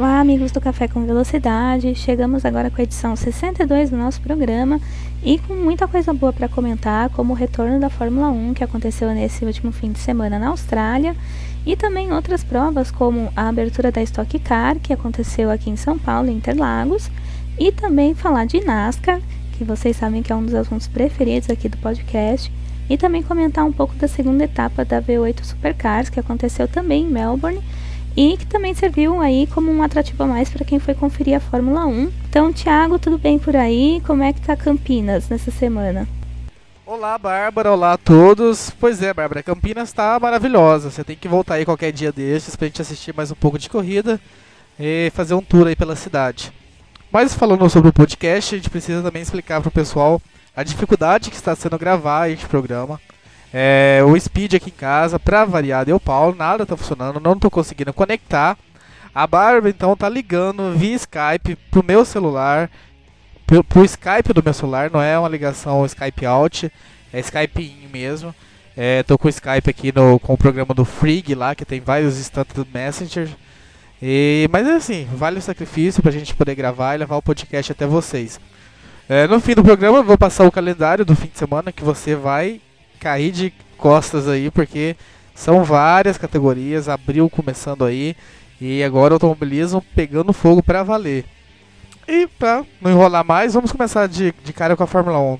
Olá, amigos do Café com Velocidade. Chegamos agora com a edição 62 do nosso programa e com muita coisa boa para comentar, como o retorno da Fórmula 1 que aconteceu nesse último fim de semana na Austrália e também outras provas como a abertura da Stock Car que aconteceu aqui em São Paulo, em Interlagos, e também falar de NASCAR, que vocês sabem que é um dos assuntos preferidos aqui do podcast, e também comentar um pouco da segunda etapa da V8 Supercars que aconteceu também em Melbourne e que também serviu aí como um atrativo a mais para quem foi conferir a Fórmula 1. Então, Thiago, tudo bem por aí? Como é que tá Campinas nessa semana? Olá, Bárbara, olá a todos. Pois é, Bárbara, Campinas está maravilhosa. Você tem que voltar aí qualquer dia destes pra gente assistir mais um pouco de corrida e fazer um tour aí pela cidade. Mas falando sobre o podcast, a gente precisa também explicar pro pessoal a dificuldade que está sendo gravar este programa. O Speed aqui em casa, pra variar, deu pau, nada tá funcionando, não tô conseguindo conectar. A Bárbara então tá ligando via Skype pro meu celular, pro Skype do meu celular, não é uma ligação Skype out, é Skype in mesmo. Tô com o Skype aqui com o programa do Frigg lá, que tem vários instantes do Messenger. Mas assim, vale o sacrifício pra gente poder gravar e levar o podcast até vocês. No fim do programa eu vou passar o calendário do fim de semana que você vai cair de costas aí, porque são várias categorias, abril começando aí, e agora o automobilismo pegando fogo pra valer. E pra não enrolar mais, vamos começar de cara com a Fórmula 1.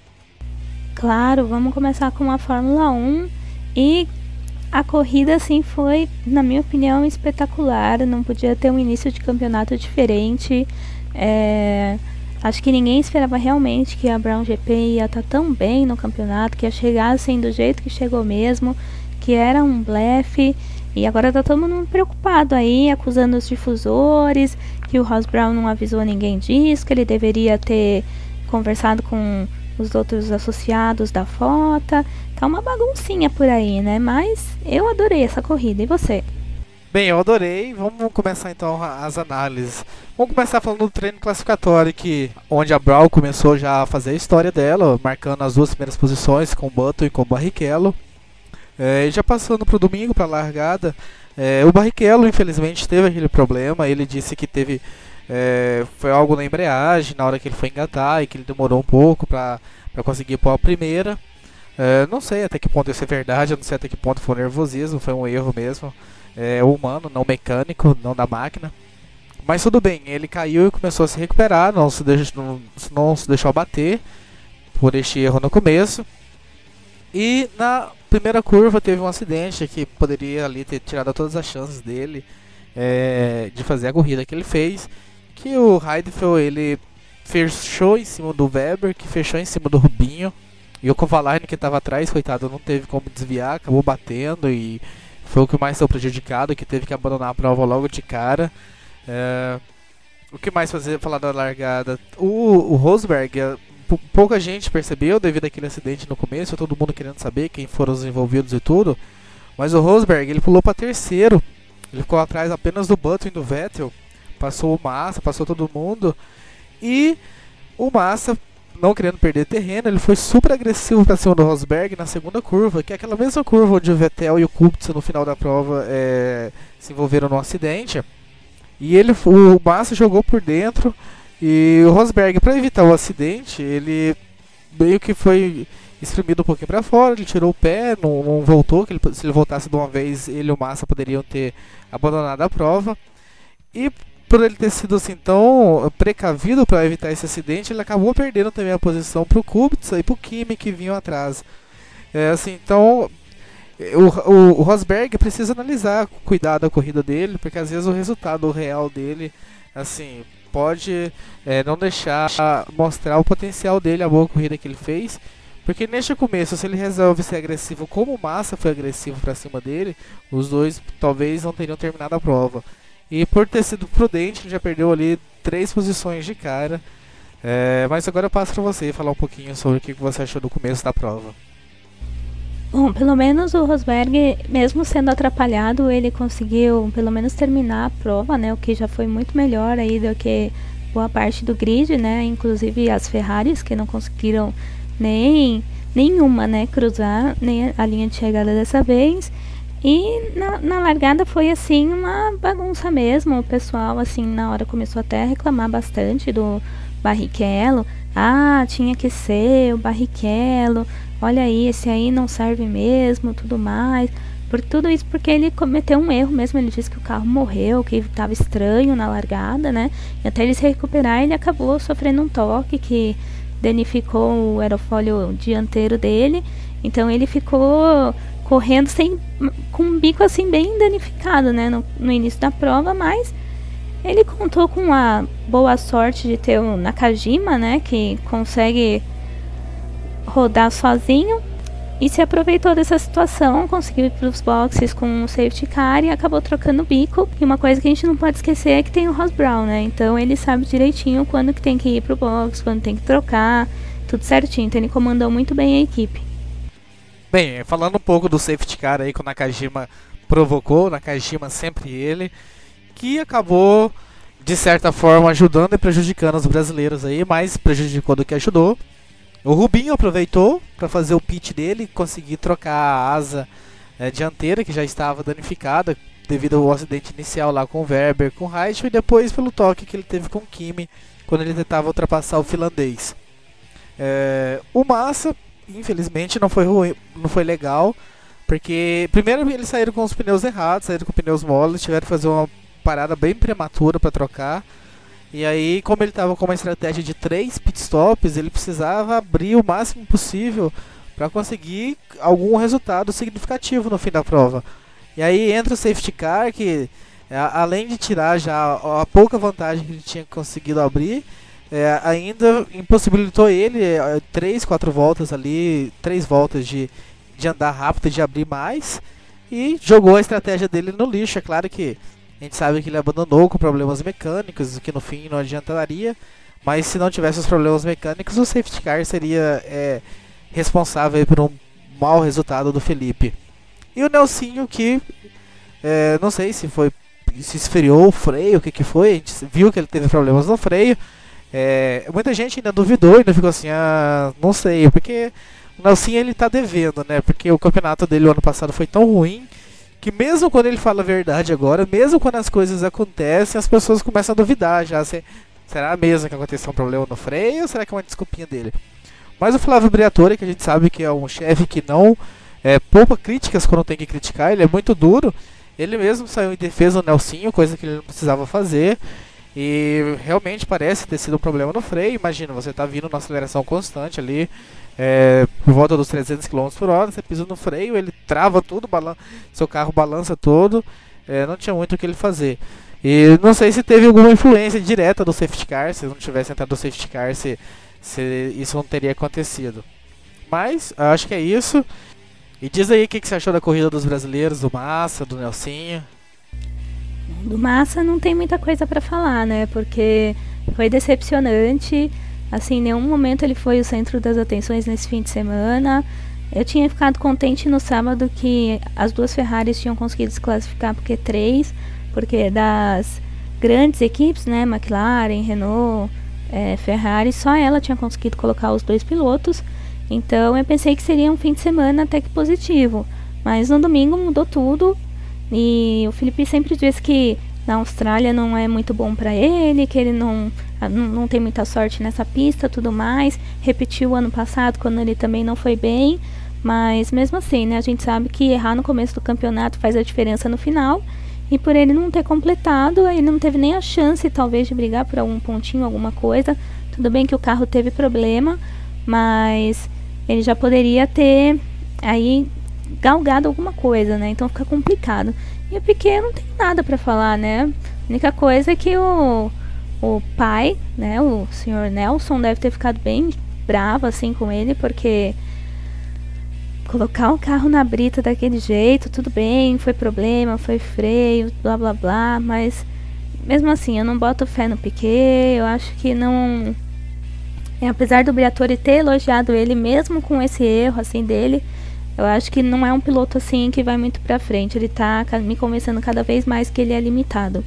Claro, vamos começar com a Fórmula 1 e a corrida assim foi, na minha opinião, espetacular, não podia ter um início de campeonato diferente. Acho que ninguém esperava realmente que a Brown GP ia estar tão bem no campeonato, que ia chegar assim do jeito que chegou mesmo, que era um blefe. E agora tá todo mundo preocupado aí, acusando os difusores, que o Ross Brown não avisou ninguém disso, que ele deveria ter conversado com os outros associados da FOTA. Tá uma baguncinha por aí, né? Mas eu adorei essa corrida, e você? Bem, eu adorei. Vamos começar então as análises. Vamos começar falando do treino classificatório, onde a Brown começou já a fazer a história dela, marcando as duas primeiras posições com o Button e com o Barrichello. Já passando para o domingo, para a largada, o Barrichello infelizmente teve aquele problema. Ele disse que foi algo na embreagem na hora que ele foi engatar e que ele demorou um pouco para conseguir pôr a primeira. Não sei até que ponto isso é verdade, eu não sei até que ponto foi nervosismo, foi um erro mesmo. Humano, não mecânico, não da máquina. Mas tudo bem, ele caiu e começou a se recuperar, não se deixou abater por este erro no começo. E na primeira curva teve um acidente que poderia ali ter tirado todas as chances dele de fazer a corrida que ele fez. Que o Heidfeld, ele fechou em cima do Weber, que fechou em cima do Rubinho. E o Kovalainen, que estava atrás, coitado, não teve como desviar, acabou batendo e foi o que mais foi prejudicado, que teve que abandonar a prova logo de cara. O que mais falar da largada? O Rosberg, pouca gente percebeu devido àquele acidente no começo, todo mundo querendo saber quem foram os envolvidos e tudo. Mas o Rosberg, ele pulou para terceiro, ele ficou atrás apenas do Button e do Vettel, passou o Massa, passou todo mundo. E o Massa, não querendo perder terreno, ele foi super agressivo para cima do Rosberg na segunda curva, que é aquela mesma curva onde o Vettel e o Kubica no final da prova se envolveram num acidente. E o Massa jogou por dentro e o Rosberg, para evitar o acidente, ele meio que foi espremido um pouquinho para fora, ele tirou o pé, não voltou, se ele voltasse de uma vez, ele e o Massa poderiam ter abandonado a prova. E por ele ter sido assim tão precavido para evitar esse acidente, ele acabou perdendo também a posição para o Kubica e para o Kimi, que vinham atrás. Então o Rosberg precisa analisar, cuidar da corrida dele, porque às vezes o resultado real dele assim pode não deixar mostrar o potencial dele, a boa corrida que ele fez. Porque neste começo, se ele resolve ser agressivo como o Massa foi agressivo para cima dele, os dois talvez não teriam terminado a prova. E por ter sido prudente, ele já perdeu ali 3 posições de cara. Mas agora eu passo para você falar um pouquinho sobre o que você achou do começo da prova. Bom, pelo menos o Rosberg, mesmo sendo atrapalhado, ele conseguiu pelo menos terminar a prova, né? O que já foi muito melhor aí do que boa parte do grid, né? Inclusive as Ferraris, que não conseguiram nenhuma, né, cruzar nem a linha de chegada dessa vez. E na largada foi assim uma bagunça mesmo. O pessoal assim na hora começou até a reclamar bastante do Barrichello. Ah, tinha que ser o Barrichello. Olha aí, esse aí não serve mesmo, tudo mais. Por tudo isso porque ele cometeu um erro mesmo. Ele disse que o carro morreu, que estava estranho na largada, né? E até ele se recuperar, ele acabou sofrendo um toque que danificou o aerofólio dianteiro dele. Então ele ficou correndo com um bico assim bem danificado, né, no início da prova, mas ele contou com a boa sorte de ter o Nakajima, né, que consegue rodar sozinho e se aproveitou dessa situação, conseguiu ir para os boxes com um safety car e acabou trocando o bico. E uma coisa que a gente não pode esquecer é que tem o Ross Brown, né, então ele sabe direitinho quando que tem que ir para o box, quando tem que trocar, tudo certinho, então ele comandou muito bem a equipe. Bem, falando um pouco do safety car aí que o Nakajima provocou, o Nakajima sempre ele, que acabou de certa forma ajudando e prejudicando os brasileiros aí, mais prejudicou do que ajudou. O Rubinho aproveitou para fazer o pit dele e conseguir trocar a asa dianteira que já estava danificada devido ao acidente inicial lá com o Webber, com o Reich e depois pelo toque que ele teve com o Kimi quando ele tentava ultrapassar o finlandês. O Massa infelizmente não foi ruim, não foi legal, porque primeiro eles saíram com os pneus errados, saíram com pneus moles, tiveram que fazer uma parada bem prematura para trocar. E aí, como ele estava com uma estratégia de 3 pitstops, ele precisava abrir o máximo possível para conseguir algum resultado significativo no fim da prova. E aí entra o safety car, que além de tirar já a pouca vantagem que ele tinha conseguido abrir, ainda impossibilitou ele 3, 4 voltas ali, 3 voltas de andar rápido, de abrir mais, e jogou a estratégia dele no lixo. É claro que a gente sabe que ele abandonou com problemas mecânicos, o que no fim não adiantaria, mas se não tivesse os problemas mecânicos, o safety car seria responsável por um mau resultado do Felipe. E o Nelsinho que não sei se esfriou o freio, o que foi, a gente viu que ele teve problemas no freio. Muita gente ainda duvidou, ainda ficou assim, não sei, porque o Nelsinho ele tá devendo, né? Porque o campeonato dele o ano passado foi tão ruim que mesmo quando ele fala a verdade agora, mesmo quando as coisas acontecem, as pessoas começam a duvidar já. Será mesmo que aconteceu um problema no freio ou será que é uma desculpinha dele? Mas o Flávio Briatore, que a gente sabe que é um chefe que não poupa críticas quando tem que criticar, ele é muito duro. Ele mesmo saiu em defesa do Nelsinho, coisa que ele não precisava fazer. E realmente parece ter sido um problema no freio. Imagina, você está vindo numa aceleração constante ali, por volta dos 300 km por hora, você pisa no freio, ele trava tudo, seu carro balança todo, não tinha muito o que ele fazer. E não sei se teve alguma influência direta do safety car, se não tivesse entrado no safety car, se isso não teria acontecido. Mas, acho que é isso. E diz aí o que você achou da corrida dos brasileiros, do Massa, do Nelsinho. Do Massa não tem muita coisa para falar, né? Porque foi decepcionante. Assim, em nenhum momento ele foi o centro das atenções nesse fim de semana. Eu tinha ficado contente no sábado que as duas Ferraris tinham conseguido se classificar pro Q3, porque das grandes equipes, né, McLaren, Renault, Ferrari, só ela tinha conseguido colocar os dois pilotos. Então eu pensei que seria um fim de semana até que positivo. Mas no domingo mudou tudo. E o Felipe sempre diz que na Austrália não é muito bom para ele, que ele não tem muita sorte nessa pista, tudo mais. Repetiu o ano passado, quando ele também não foi bem. Mas mesmo assim, né, a gente sabe que errar no começo do campeonato faz a diferença no final. E por ele não ter completado, ele não teve nem a chance, talvez, de brigar por algum pontinho, alguma coisa. Tudo bem que o carro teve problema, mas ele já poderia ter aí galgado alguma coisa, né? Então fica complicado. E o Piquet não tem nada para falar, né? A única coisa é que o pai, né, o senhor Nelson, deve ter ficado bem bravo assim com ele, porque colocar um carro na brita daquele jeito, tudo bem, foi problema, foi freio, blá blá blá, mas mesmo assim eu não boto fé no Piquet. Eu acho que não, apesar do Briatore ter elogiado ele mesmo com esse erro assim dele, eu acho que não é um piloto assim que vai muito pra frente. Ele tá me convencendo cada vez mais que ele é limitado.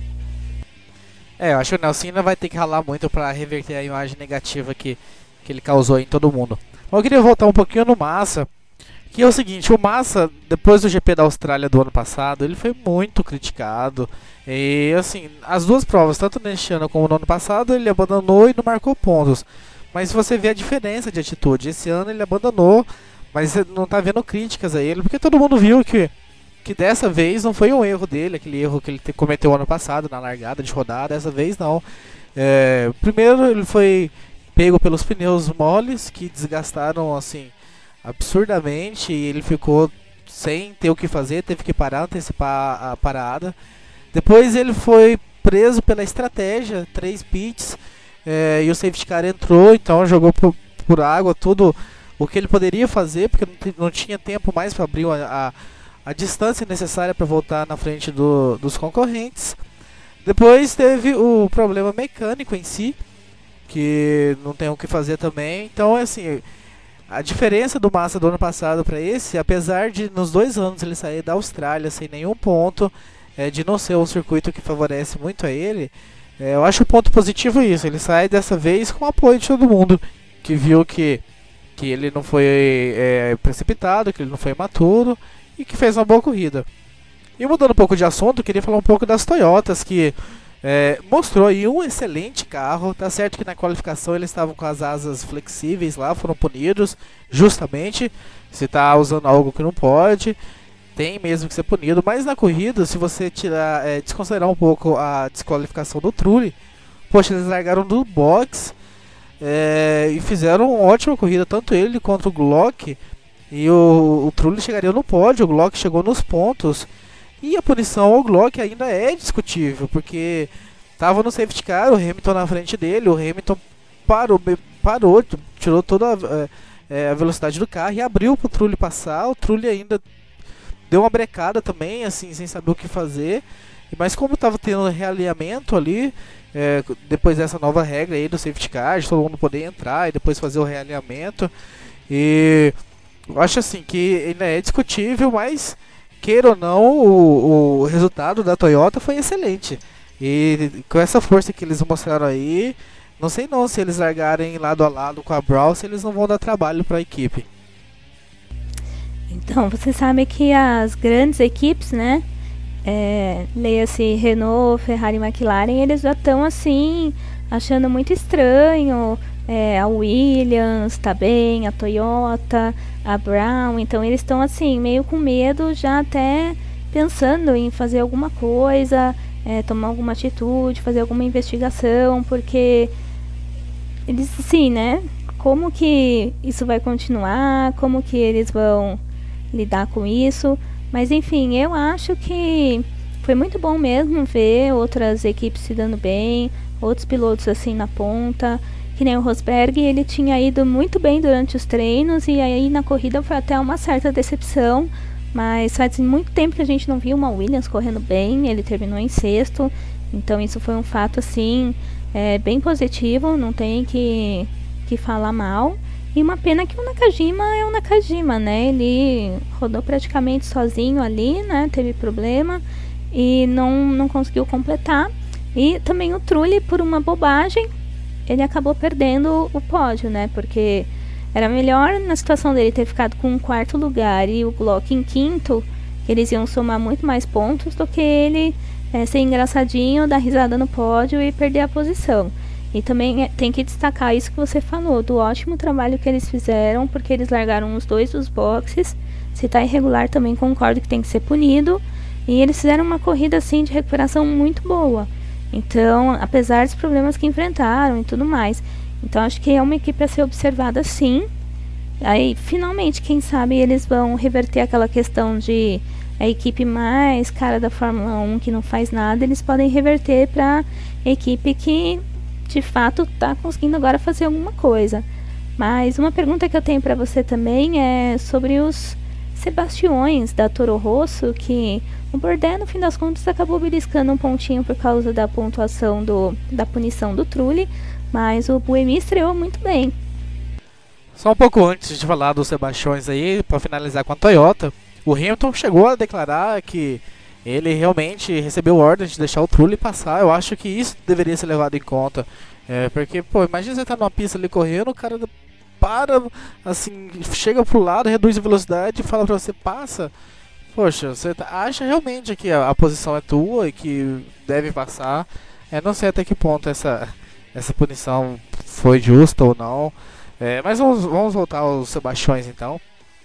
Eu acho que o Nelson ainda vai ter que ralar muito pra reverter a imagem negativa que ele causou em todo mundo. Mas eu queria voltar um pouquinho no Massa, Que é o seguinte, o Massa, depois do GP da Austrália do ano passado, ele foi muito criticado. E assim, as duas provas, tanto neste ano como no ano passado, ele abandonou e não marcou pontos. Mas se você vê a diferença de atitude, esse ano ele abandonou, mas você não tá vendo críticas a ele, porque todo mundo viu que dessa vez não foi um erro dele, aquele erro que ele cometeu ano passado na largada de rodada, dessa vez não. Primeiro ele foi pego pelos pneus moles que desgastaram assim absurdamente e ele ficou sem ter o que fazer, teve que parar, antecipar a parada. Depois ele foi preso pela estratégia, 3 pits, e o safety car entrou, então jogou por água tudo o que ele poderia fazer, porque não tinha tempo mais para abrir a distância necessária para voltar na frente dos concorrentes. Depois teve o problema mecânico em si, que não tem o que fazer também. Então, assim, a diferença do Massa do ano passado para esse, apesar de nos 2 anos ele sair da Austrália sem nenhum ponto, de não ser um circuito que favorece muito a ele, eu acho o ponto positivo isso. Ele sai dessa vez com o apoio de todo mundo, que viu que ele não foi precipitado, que ele não foi imaturo e que fez uma boa corrida. E mudando um pouco de assunto, eu queria falar um pouco das Toyotas, que mostrou aí um excelente carro. Tá certo que na qualificação eles estavam com as asas flexíveis lá, foram punidos justamente. Se tá usando algo que não pode, tem mesmo que ser punido. Mas na corrida, se você tirar, desconsiderar um pouco a desqualificação do Trulli, poxa, eles largaram do box e fizeram uma ótima corrida, tanto ele quanto o Glock. E o Trulli chegaria no pódio, o Glock chegou nos pontos. E a punição ao Glock ainda é discutível, porque estava no safety car, o Hamilton na frente dele, o Hamilton parou, tirou toda a velocidade do carro e abriu para o Trulli passar. O Trulli ainda deu uma brecada também, assim, sem saber o que fazer. Mas como estava tendo realinhamento ali, depois dessa nova regra aí do safety car, de todo mundo poder entrar e depois fazer o realinhamento, e eu acho assim que ainda é discutível, mas queira ou não, o resultado da Toyota foi excelente. E com essa força que eles mostraram aí, não sei não se eles largarem lado a lado com a Brown, se eles não vão dar trabalho para a equipe. Então, você sabe que as grandes equipes, né, leia-se Renault, Ferrari e McLaren, eles já estão assim, achando muito estranho. A Williams tá bem, a Toyota, a Brown, então eles estão assim, meio com medo, já até pensando em fazer alguma coisa, tomar alguma atitude, fazer alguma investigação, porque eles assim, né, como que isso vai continuar, como que eles vão lidar com isso, mas enfim, eu acho que foi muito bom mesmo ver outras equipes se dando bem, outros pilotos assim na ponta. Que nem o Rosberg, ele tinha ido muito bem durante os treinos e aí na corrida foi até uma certa decepção, mas faz muito tempo que a gente não viu uma Williams correndo bem, ele terminou em sexto, então isso foi um fato assim, bem positivo, não tem que falar mal. E uma pena que o Nakajima é o Nakajima, né, ele rodou praticamente sozinho ali, né, teve problema e não conseguiu completar. E também o Trulli, por uma bobagem, ele acabou perdendo o pódio, né? Porque era melhor na situação dele ter ficado com um quarto lugar e o Glock em quinto, que eles iam somar muito mais pontos do que ele ser engraçadinho, dar risada no pódio e perder a posição. E também tem que destacar isso que você falou, do ótimo trabalho que eles fizeram, porque eles largaram os dois dos boxes. Se tá irregular também concordo que tem que ser punido. E eles fizeram uma corrida assim de recuperação muito boa. Então, apesar dos problemas que enfrentaram e tudo mais. Então, acho que é uma equipe a ser observada sim. Aí, finalmente, quem sabe eles vão reverter aquela questão de a equipe mais cara da Fórmula 1 que não faz nada, eles podem reverter para a equipe que, de fato, está conseguindo agora fazer alguma coisa. Mas uma pergunta que eu tenho para você também é sobre os Sebastiões da Toro Rosso, que o Bourdais, no fim das contas, acabou beliscando um pontinho por causa da pontuação da punição do Trulli, mas o Buemi estreou muito bem. Só um pouco antes de falar dos Sebastiões aí, para finalizar com a Toyota, o Hamilton chegou a declarar que ele realmente recebeu ordens de deixar o Trulli passar. Eu acho que isso deveria ser levado em conta, porque, pô, imagina você tá numa pista ali correndo, o cara para, assim, chega pro lado, reduz a velocidade e fala pra você, passa. Poxa, você acha realmente que a posição é tua e que deve passar. Não sei até que ponto essa punição foi justa ou não. Mas vamos voltar aos Sebastiões então.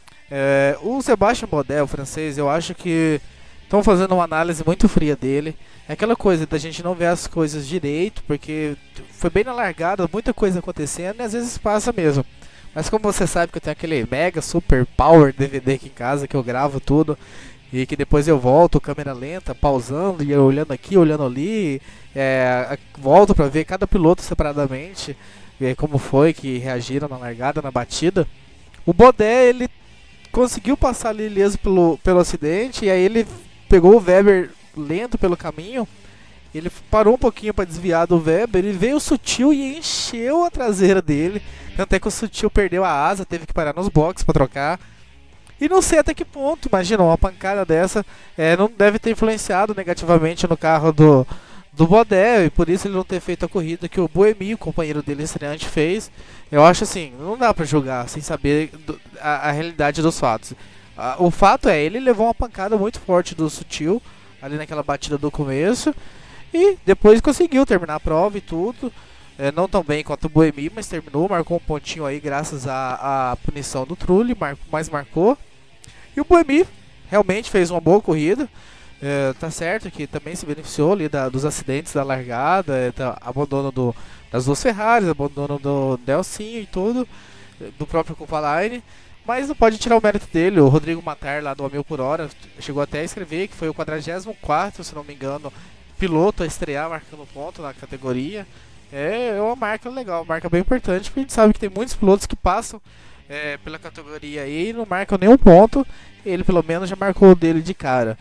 O Sebastian Bourdais, o francês, eu acho que estão fazendo uma análise muito fria dele. É aquela coisa da gente não ver as coisas direito, porque foi bem na largada, muita coisa acontecendo e às vezes passa mesmo. Mas como você sabe que eu tenho aquele mega super power DVD aqui em casa que eu gravo tudo e que depois eu volto, câmera lenta, pausando e olhando aqui, olhando ali, volto pra ver cada piloto separadamente, como foi que reagiram na largada, na batida. O Bourdais, ele conseguiu passar ali ileso pelo acidente, e aí ele pegou o Weber lento pelo caminho, ele parou um pouquinho para desviar do Weber, ele veio sutil e encheu a traseira dele, tanto é que o sutil perdeu a asa, teve que parar nos boxes para trocar. E não sei até que ponto, imagina, uma pancada dessa não deve ter influenciado negativamente no carro do Bourdais, e por isso ele não ter feito a corrida que o Buemi, o companheiro dele estreante, fez. Eu acho assim, não dá pra julgar sem saber a realidade dos fatos. O fato ele levou uma pancada muito forte do Sutil, ali naquela batida do começo, e depois conseguiu terminar a prova e tudo. Não tão bem quanto o Buemi, mas terminou, marcou um pontinho aí graças à punição do Trulli, mas marcou. E o Buemi realmente fez uma boa corrida. Tá certo que também se beneficiou ali dos acidentes da largada, abandono das duas Ferraris, abandono do Nelsinho e tudo, do próprio Kovalainen, mas não pode tirar o mérito dele. O Rodrigo Matar, lá do A 1000 por hora, chegou até a escrever que foi o 44º, se não me engano, piloto a estrear marcando ponto na categoria. É uma marca legal, uma marca bem importante, porque a gente sabe que tem muitos pilotos que passam pela categoria aí e não marcam nenhum ponto. Ele pelo menos já marcou o dele de cara.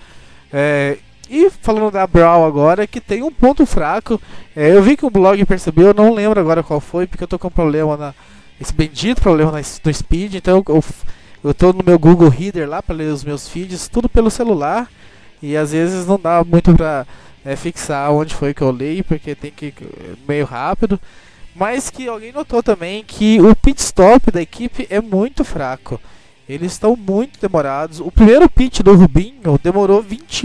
E falando da Brown agora, que tem um ponto fraco. Eu vi que o blog percebeu, eu não lembro agora qual foi, porque eu tô com um problema, esse bendito problema no Speed. Então eu tô no meu Google Reader lá para ler os meus feeds, tudo pelo celular. E às vezes não dá muito pra fixar onde foi que eu leio, porque tem que ir meio rápido. Mas que alguém notou também que o pit stop da equipe é muito fraco. Eles estão muito demorados. O primeiro pit do Rubinho demorou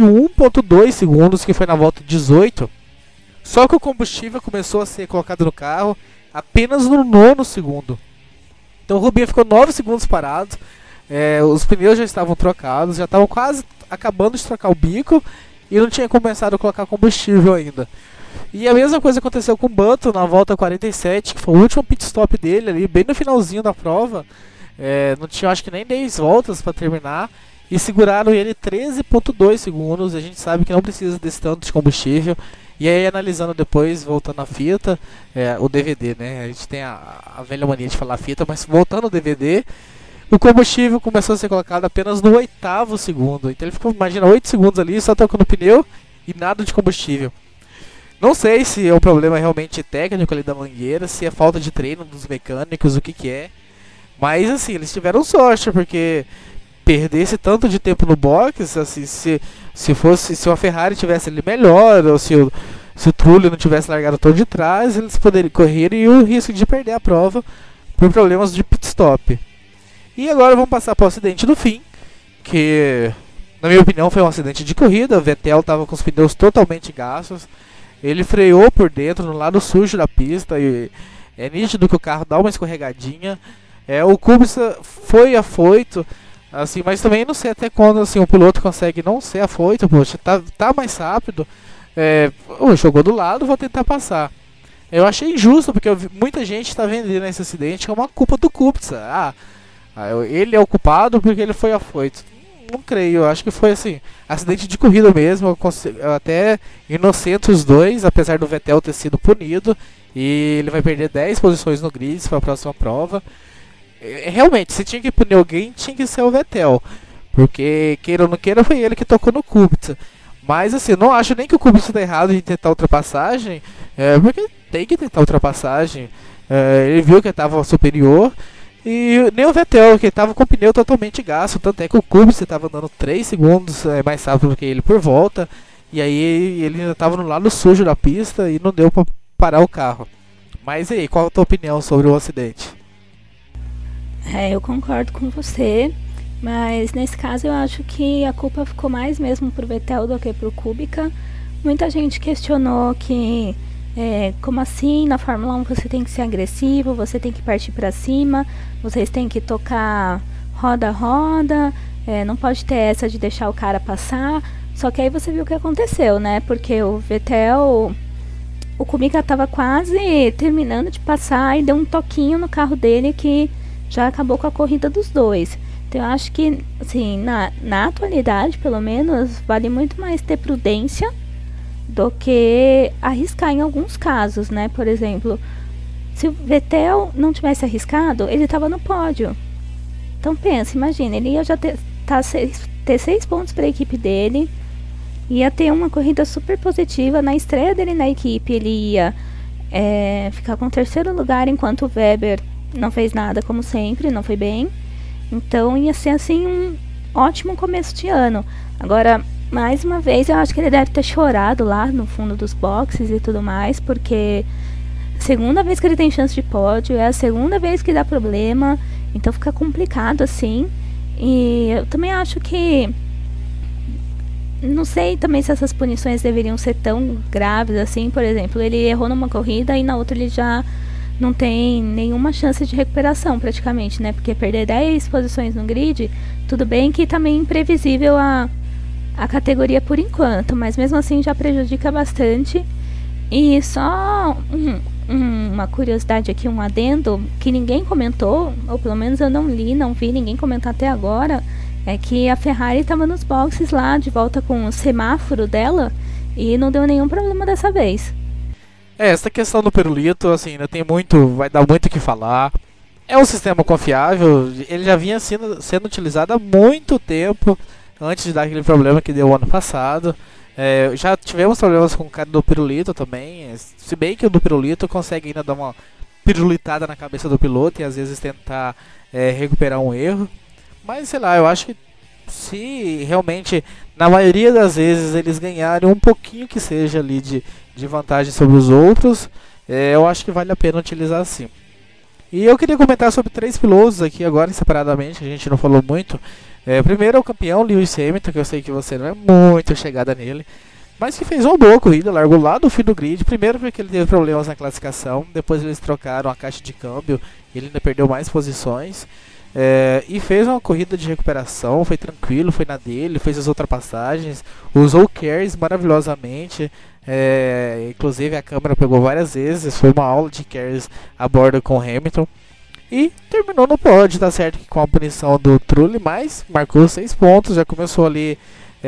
21,2 segundos, que foi na volta 18. Só que o combustível começou a ser colocado no carro apenas no 9º segundo. Então o Rubinho ficou 9 segundos parado. Os pneus já estavam trocados, já estavam quase acabando de trocar o bico e não tinha começado a colocar combustível ainda. E a mesma coisa aconteceu com o Button na volta 47, que foi o último pit stop dele ali, bem no finalzinho da prova. Não tinha, acho que nem 10 voltas para terminar, e seguraram ele 13,2 segundos. A gente sabe que não precisa desse tanto de combustível. E aí, analisando depois, voltando à fita, o DVD, né? A gente tem a velha mania de falar fita, mas voltando ao DVD, o combustível começou a ser colocado apenas no 8º segundo. Então ele ficou, imagina, 8 segundos ali só trocando pneu e nada de combustível. Não sei se é um problema realmente técnico ali da mangueira, se é falta de treino dos mecânicos, o que é. Mas assim, eles tiveram sorte, porque perder esse tanto de tempo no box, assim, se uma Ferrari tivesse ali melhor, ou se o Trulli não tivesse largado todo de trás, eles poderiam correr e o risco de perder a prova por problemas de pit stop. E agora vamos passar para o acidente do fim, que na minha opinião foi um acidente de corrida. O Vettel estava com os pneus totalmente gastos, ele freou por dentro no lado sujo da pista e é nítido que o carro dá uma escorregadinha. O Kubica foi afoito, assim, mas também não sei até quando assim, o piloto consegue não ser afoito. Poxa, tá mais rápido, jogou do lado, vou tentar passar. Eu achei injusto, porque muita gente está vendendo esse acidente como uma culpa do Kubica. Ele é o culpado porque ele foi afoito. Não creio, eu acho que foi assim, acidente de corrida mesmo. Eu até inocente os dois, apesar do Vettel ter sido punido, e ele vai perder 10 posições no grid para a próxima prova. Realmente, se tinha que punir alguém, tinha que ser o Vettel, porque queira ou não queira, foi ele que tocou no Kubica. Mas assim, não acho nem que o Kubica está errado em tentar ultrapassagem, porque tem que tentar ultrapassagem. Ele viu que estava superior. E nem o Vettel, que estava com o pneu totalmente gasto. Tanto é que o Kubica estava andando 3 segundos mais rápido do que ele por volta. E aí ele ainda estava no lado sujo da pista e não deu para parar o carro. Mas e aí, qual a tua opinião sobre o acidente? Eu concordo com você, mas nesse caso eu acho que a culpa ficou mais mesmo pro Vettel do que pro Kubica. Muita gente questionou que como assim na Fórmula 1 você tem que ser agressivo, você tem que partir para cima, vocês têm que tocar roda a roda, não pode ter essa de deixar o cara passar. Só que aí você viu o que aconteceu, né? Porque o Vettel, o Kubica estava quase terminando de passar e deu um toquinho no carro dele que já acabou com a corrida dos dois. Então eu acho que, assim, na atualidade, pelo menos, vale muito mais ter prudência do que arriscar em alguns casos, né? Por exemplo, se o Vettel não tivesse arriscado, ele estava no pódio. Então pensa, imagina, ele ia já ter 6 pontos para a equipe dele, ia ter uma corrida super positiva. Na estreia dele na equipe, ele ia ficar com o terceiro lugar, enquanto o Weber não fez nada, como sempre, não foi bem. Então ia ser assim um ótimo começo de ano. Agora, mais uma vez, eu acho que ele deve ter chorado lá no fundo dos boxes e tudo mais, porque a segunda vez que ele tem chance de pódio, é a segunda vez que dá problema, então fica complicado assim. E eu também acho que, não sei também se essas punições deveriam ser tão graves assim. Por exemplo, ele errou numa corrida e na outra ele já não tem nenhuma chance de recuperação praticamente, né? Porque perder 10 posições no grid, tudo bem que também é imprevisível a categoria por enquanto, mas mesmo assim já prejudica bastante. E só uma curiosidade aqui, um adendo que ninguém comentou, ou pelo menos eu não li, não vi ninguém comentar até agora, é que a Ferrari estava nos boxes lá, de volta com o semáforo dela, e não deu nenhum problema dessa vez. Essa questão do pirulito, assim, ainda tem muito, vai dar muito o que falar. É um sistema confiável, ele já vinha sendo utilizado há muito tempo, antes de dar aquele problema que deu o ano passado. Já tivemos problemas com o cara do pirulito também, se bem que o do pirulito consegue ainda dar uma pirulitada na cabeça do piloto e às vezes tentar recuperar um erro. Mas sei lá, eu acho que se realmente, na maioria das vezes, eles ganharem um pouquinho que seja ali de vantagem sobre os outros, eu acho que vale a pena utilizar assim. E eu queria comentar sobre 3 pilotos aqui agora separadamente, a gente não falou muito. Primeiro é o campeão Lewis Hamilton, que eu sei que você não é muito chegada nele, mas que fez uma boa corrida, largou lá do fim do grid. Primeiro porque ele teve problemas na classificação, depois eles trocaram a caixa de câmbio, ele ainda perdeu mais posições. E fez uma corrida de recuperação, foi tranquilo, foi na dele, fez as ultrapassagens, usou o Keres maravilhosamente. Inclusive a câmera pegou várias vezes, foi uma aula de Keres a bordo com Hamilton. E terminou no pódio, tá certo que com a punição do Trulli, mas marcou 6 pontos, já começou ali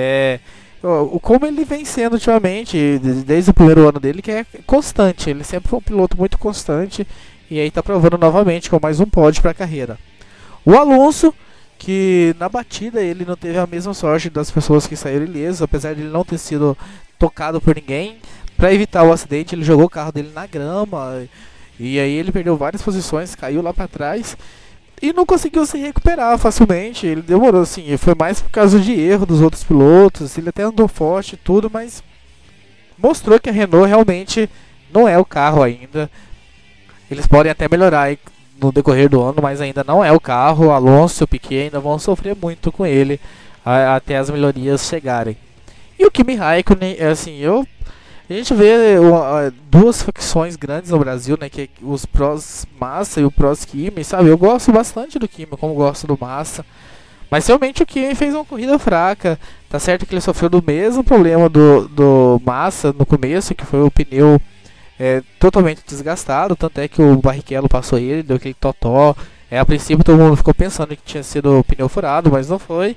como ele vem sendo ultimamente, desde o primeiro ano dele, que é constante. Ele sempre foi um piloto muito constante e aí tá provando novamente com mais um pódio para a carreira. O Alonso, que na batida ele não teve a mesma sorte das pessoas que saíram ilesos, apesar de ele não ter sido tocado por ninguém. Para evitar o acidente, ele jogou o carro dele na grama e aí ele perdeu várias posições, caiu lá para trás e não conseguiu se recuperar facilmente. Ele demorou, assim, foi mais por causa de erro dos outros pilotos. Ele até andou forte e tudo, mas mostrou que a Renault realmente não é o carro ainda. Eles podem até melhorar no decorrer do ano, mas ainda não é o carro. O Alonso e o Piquet ainda vão sofrer muito com ele até as melhorias chegarem. E o Kimi Raikkonen, assim, a gente vê duas facções grandes no Brasil, né, que é os prós Massa e o prós Kimi, sabe? Eu gosto bastante do Kimi, como gosto do Massa, mas realmente o Kimi fez uma corrida fraca. Tá certo que ele sofreu do mesmo problema do Massa no começo, que foi o pneu totalmente desgastado, tanto é que o Barrichello passou ele, deu aquele totó. A princípio todo mundo ficou pensando que tinha sido o pneu furado, mas não foi.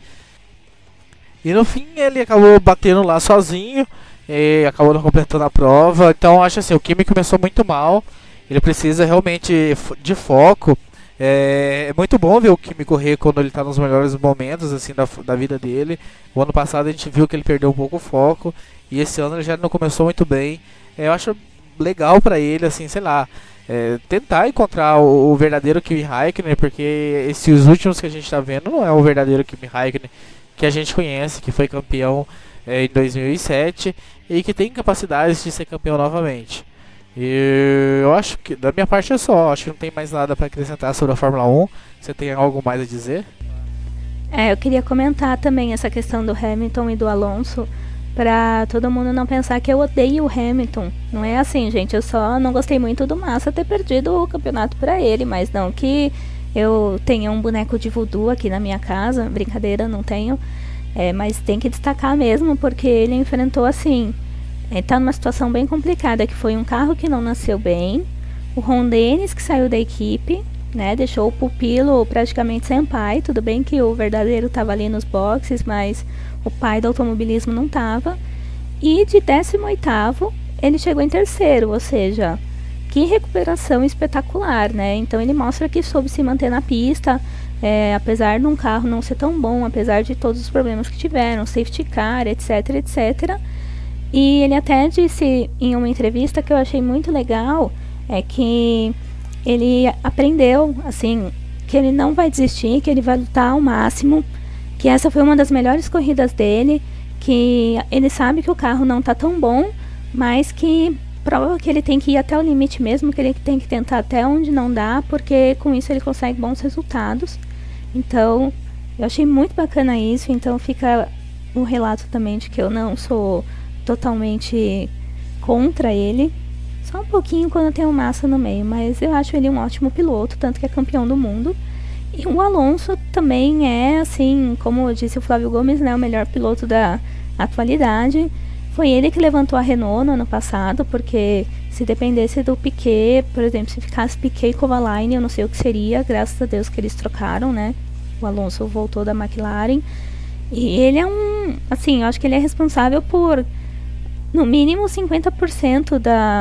E no fim ele acabou batendo lá sozinho e acabou não completando a prova. Então acho assim, o Kimi começou muito mal. Ele precisa realmente de foco. É muito bom ver o Kimi correr quando ele está nos melhores momentos assim da vida dele. O ano passado a gente viu que ele perdeu um pouco o foco e esse ano ele já não começou muito bem. Eu acho legal para ele, assim, sei lá, tentar encontrar o verdadeiro Kimi Raikkonen, porque esses últimos que a gente está vendo não é o verdadeiro Kimi Raikkonen que a gente conhece, que foi campeão em 2007 e que tem capacidades de ser campeão novamente. E eu acho que, da minha parte é só, acho que não tem mais nada para acrescentar sobre a Fórmula 1. Você tem algo mais a dizer? Eu queria comentar também essa questão do Hamilton e do Alonso, para todo mundo não pensar que eu odeio o Hamilton. Não é assim, gente, eu só não gostei muito do Massa ter perdido o campeonato para ele, mas não que eu tenha um boneco de voodoo aqui na minha casa, brincadeira, não tenho. Mas tem que destacar mesmo, porque ele enfrentou assim, tá numa situação bem complicada, que foi um carro que não nasceu bem, o Ron Dennis que saiu da equipe, né, deixou o pupilo praticamente sem pai. Tudo bem que o verdadeiro estava ali nos boxes, mas o pai do automobilismo não estava. E de 18º ele chegou em terceiro, ou seja, que recuperação espetacular, né? Então ele mostra que soube se manter na pista, apesar de um carro não ser tão bom, apesar de todos os problemas que tiveram, safety car, etc, etc. E ele até disse em uma entrevista que eu achei muito legal, que ele aprendeu, assim, que ele não vai desistir, que ele vai lutar ao máximo, que essa foi uma das melhores corridas dele, que ele sabe que o carro não está tão bom, mas que prova que ele tem que ir até o limite mesmo, que ele tem que tentar até onde não dá, porque com isso ele consegue bons resultados. Então, eu achei muito bacana isso, então fica um relato também de que eu não sou totalmente contra ele. Só um pouquinho quando tem o Massa no meio, mas eu acho ele um ótimo piloto, tanto que é campeão do mundo. E o Alonso também é, assim, como disse o Flávio Gomes, né, o melhor piloto da atualidade. Foi ele que levantou a Renault no ano passado, porque se dependesse do Piquet, por exemplo, se ficasse Piquet e Kovalainen, eu não sei o que seria, graças a Deus que eles trocaram, né? O Alonso voltou da McLaren. E ele é eu acho que ele é responsável por, no mínimo, 50%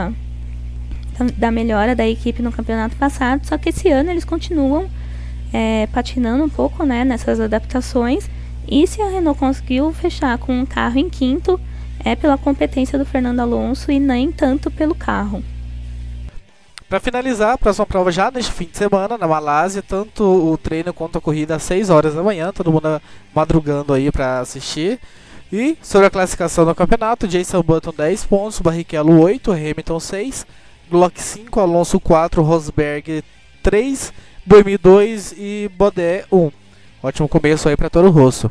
da melhora da equipe no campeonato passado, só que esse ano eles continuam patinando um pouco, né, nessas adaptações. E se a Renault conseguiu fechar com um carro em quinto, é pela competência do Fernando Alonso e nem tanto pelo carro. Para finalizar, a próxima prova já neste fim de semana, na Malásia, tanto o treino quanto a corrida às 6 horas da manhã, todo mundo madrugando aí para assistir. E sobre a classificação do campeonato, Jason Button 10 pontos, Barrichello 8, Hamilton 6, Glock 5, Alonso 4, Rosberg 3, Buemi 2 e Bodé 1. Ótimo começo aí para Toro Rosso.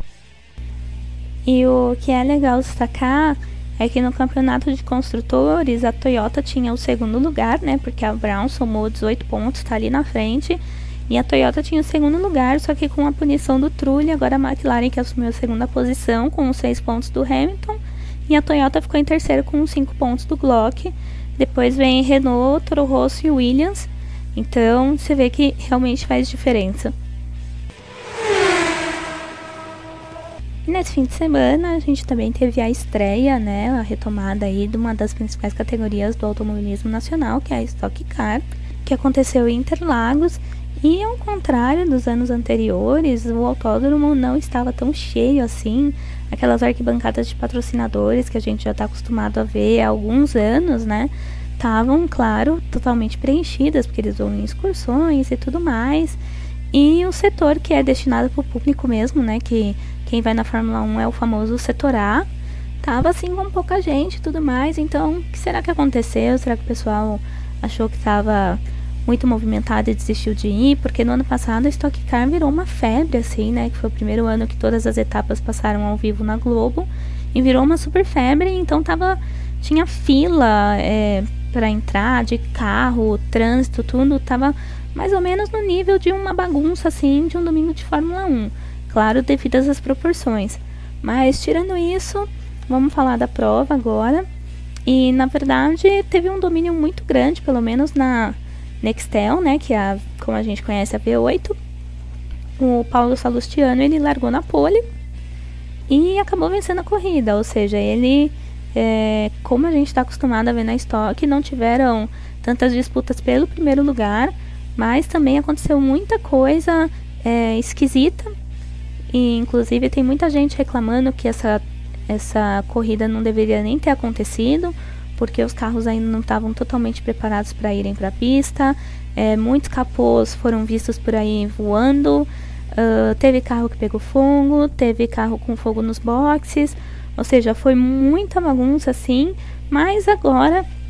E o que é legal destacar é que no campeonato de construtores a Toyota tinha o segundo lugar, né? Porque a Brown somou 18 pontos, está ali na frente. E a Toyota tinha o segundo lugar, só que com a punição do Trulli, agora a McLaren que assumiu a segunda posição com os 6 pontos do Hamilton. E a Toyota ficou em terceiro com os 5 pontos do Glock. Depois vem Renault, Toro Rosso e Williams. Então você vê que realmente faz diferença. E nesse fim de semana a gente também teve a estreia, né, a retomada aí de uma das principais categorias do automobilismo nacional, que é a Stock Car, que aconteceu em Interlagos. E ao contrário dos anos anteriores, o autódromo não estava tão cheio assim. Aquelas arquibancadas de patrocinadores que a gente já está acostumado a ver há alguns anos, né, estavam, claro, totalmente preenchidas, porque eles vão em excursões e tudo mais. E o setor que é destinado para o público mesmo, né, que quem vai na Fórmula 1 é o famoso setor A, tava assim com pouca gente e tudo mais. Então, o que será que aconteceu? Será que o pessoal achou que estava muito movimentado e desistiu de ir? Porque no ano passado a Stock Car virou uma febre, assim, né, que foi o primeiro ano que todas as etapas passaram ao vivo na Globo, e virou uma super febre. Então tinha fila para entrar de carro, trânsito, tudo tava mais ou menos no nível de uma bagunça, assim, de um domingo de Fórmula 1. Claro, devidas às proporções. Mas, tirando isso, vamos falar da prova agora. E, na verdade, teve um domínio muito grande, pelo menos na Nextel, né, que é, como a gente conhece, a V8. O Paulo Salustiano, ele largou na pole e acabou vencendo a corrida. Ou seja, ele, como a gente está acostumado a ver na Stock, não tiveram tantas disputas pelo primeiro lugar, mas também aconteceu muita coisa esquisita. E, inclusive, tem muita gente reclamando que essa corrida não deveria nem ter acontecido, porque os carros ainda não estavam totalmente preparados para irem para a pista. Muitos capôs foram vistos por aí voando. Teve carro que pegou fogo, teve carro com fogo nos boxes. Ou seja, foi muita bagunça, assim. Mas agora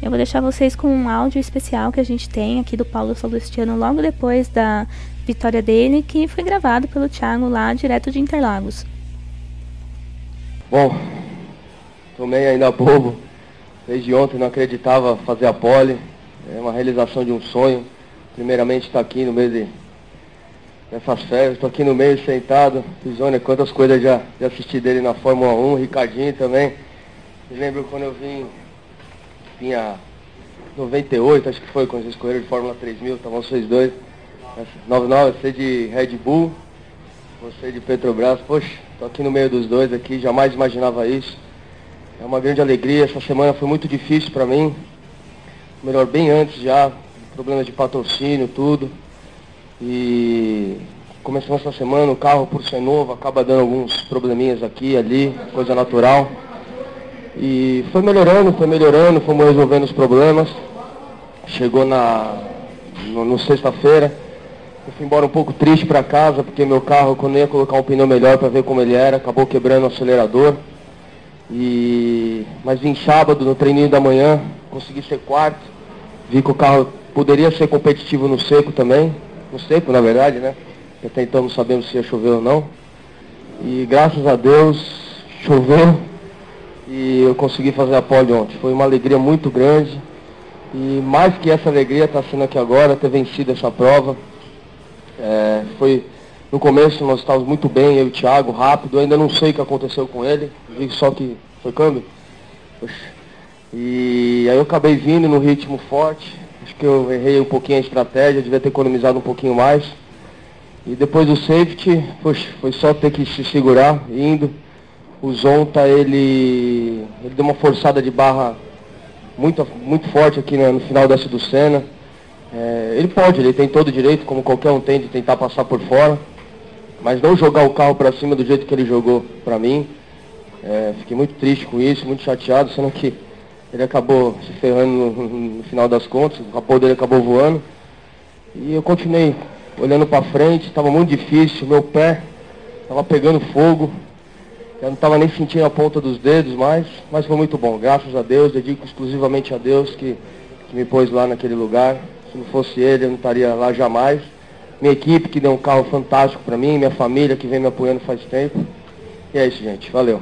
Eu vou deixar vocês com um áudio especial que a gente tem aqui do Paulo Salustiano logo depois da vitória dele, que foi gravado pelo Thiago lá direto de Interlagos. Bom, tomei ainda bobo. Desde ontem não acreditava fazer a pole. É uma realização de um sonho. Primeiramente estar aqui no meio dessas férias. Estou aqui no meio sentado. Pisone, quantas coisas já assisti dele na Fórmula 1. Ricardinho também. Eu lembro quando eu vinha 98, acho que foi, quando vocês correram de Fórmula 3000. Estavam vocês dois. 99, você de Red Bull. Você de Petrobras. Poxa, estou aqui no meio dos dois aqui. Jamais imaginava isso. É uma grande alegria. Essa semana foi muito difícil para mim. Melhor, bem antes já. Problemas de patrocínio, tudo. E começando essa semana, o carro, por ser novo, acaba dando alguns probleminhas aqui e ali. Coisa natural. E foi melhorando, fomos resolvendo os problemas. Chegou no sexta-feira. Eu fui embora um pouco triste para casa, porque meu carro, quando eu ia colocar um pneu melhor para ver como ele era, acabou quebrando o acelerador. Mas vim sábado, no treininho da manhã, consegui ser quarto. Vi que o carro poderia ser competitivo no seco também. No seco, na verdade, né? Até então não sabemos se ia chover ou não. E graças a Deus, choveu. E eu consegui fazer a pole ontem. Foi uma alegria muito grande. E mais que essa alegria está sendo aqui agora, ter vencido essa prova. No começo nós estávamos muito bem, eu e o Thiago, rápido. Eu ainda não sei o que aconteceu com ele. Vi só que foi câmbio. E aí eu acabei vindo no ritmo forte. Acho que eu errei um pouquinho a estratégia, devia ter economizado um pouquinho mais. E depois do safety, foi só ter que se segurar, indo. O Zonta, ele deu uma forçada de barra muito, muito forte aqui no final dessa do Senna. Ele tem todo o direito, como qualquer um tem, de tentar passar por fora. Mas não jogar o carro para cima do jeito que ele jogou para mim. Fiquei muito triste com isso, muito chateado, sendo que ele acabou se ferrando no final das contas, o capô dele acabou voando. E eu continuei olhando para frente, estava muito difícil, meu pé estava pegando fogo. Eu não estava nem sentindo a ponta dos dedos mais, mas foi muito bom, graças a Deus, dedico exclusivamente a Deus que me pôs lá naquele lugar. Se não fosse ele, eu não estaria lá jamais. Minha equipe que deu um carro fantástico para mim, minha família que vem me apoiando faz tempo. E é isso, gente, valeu.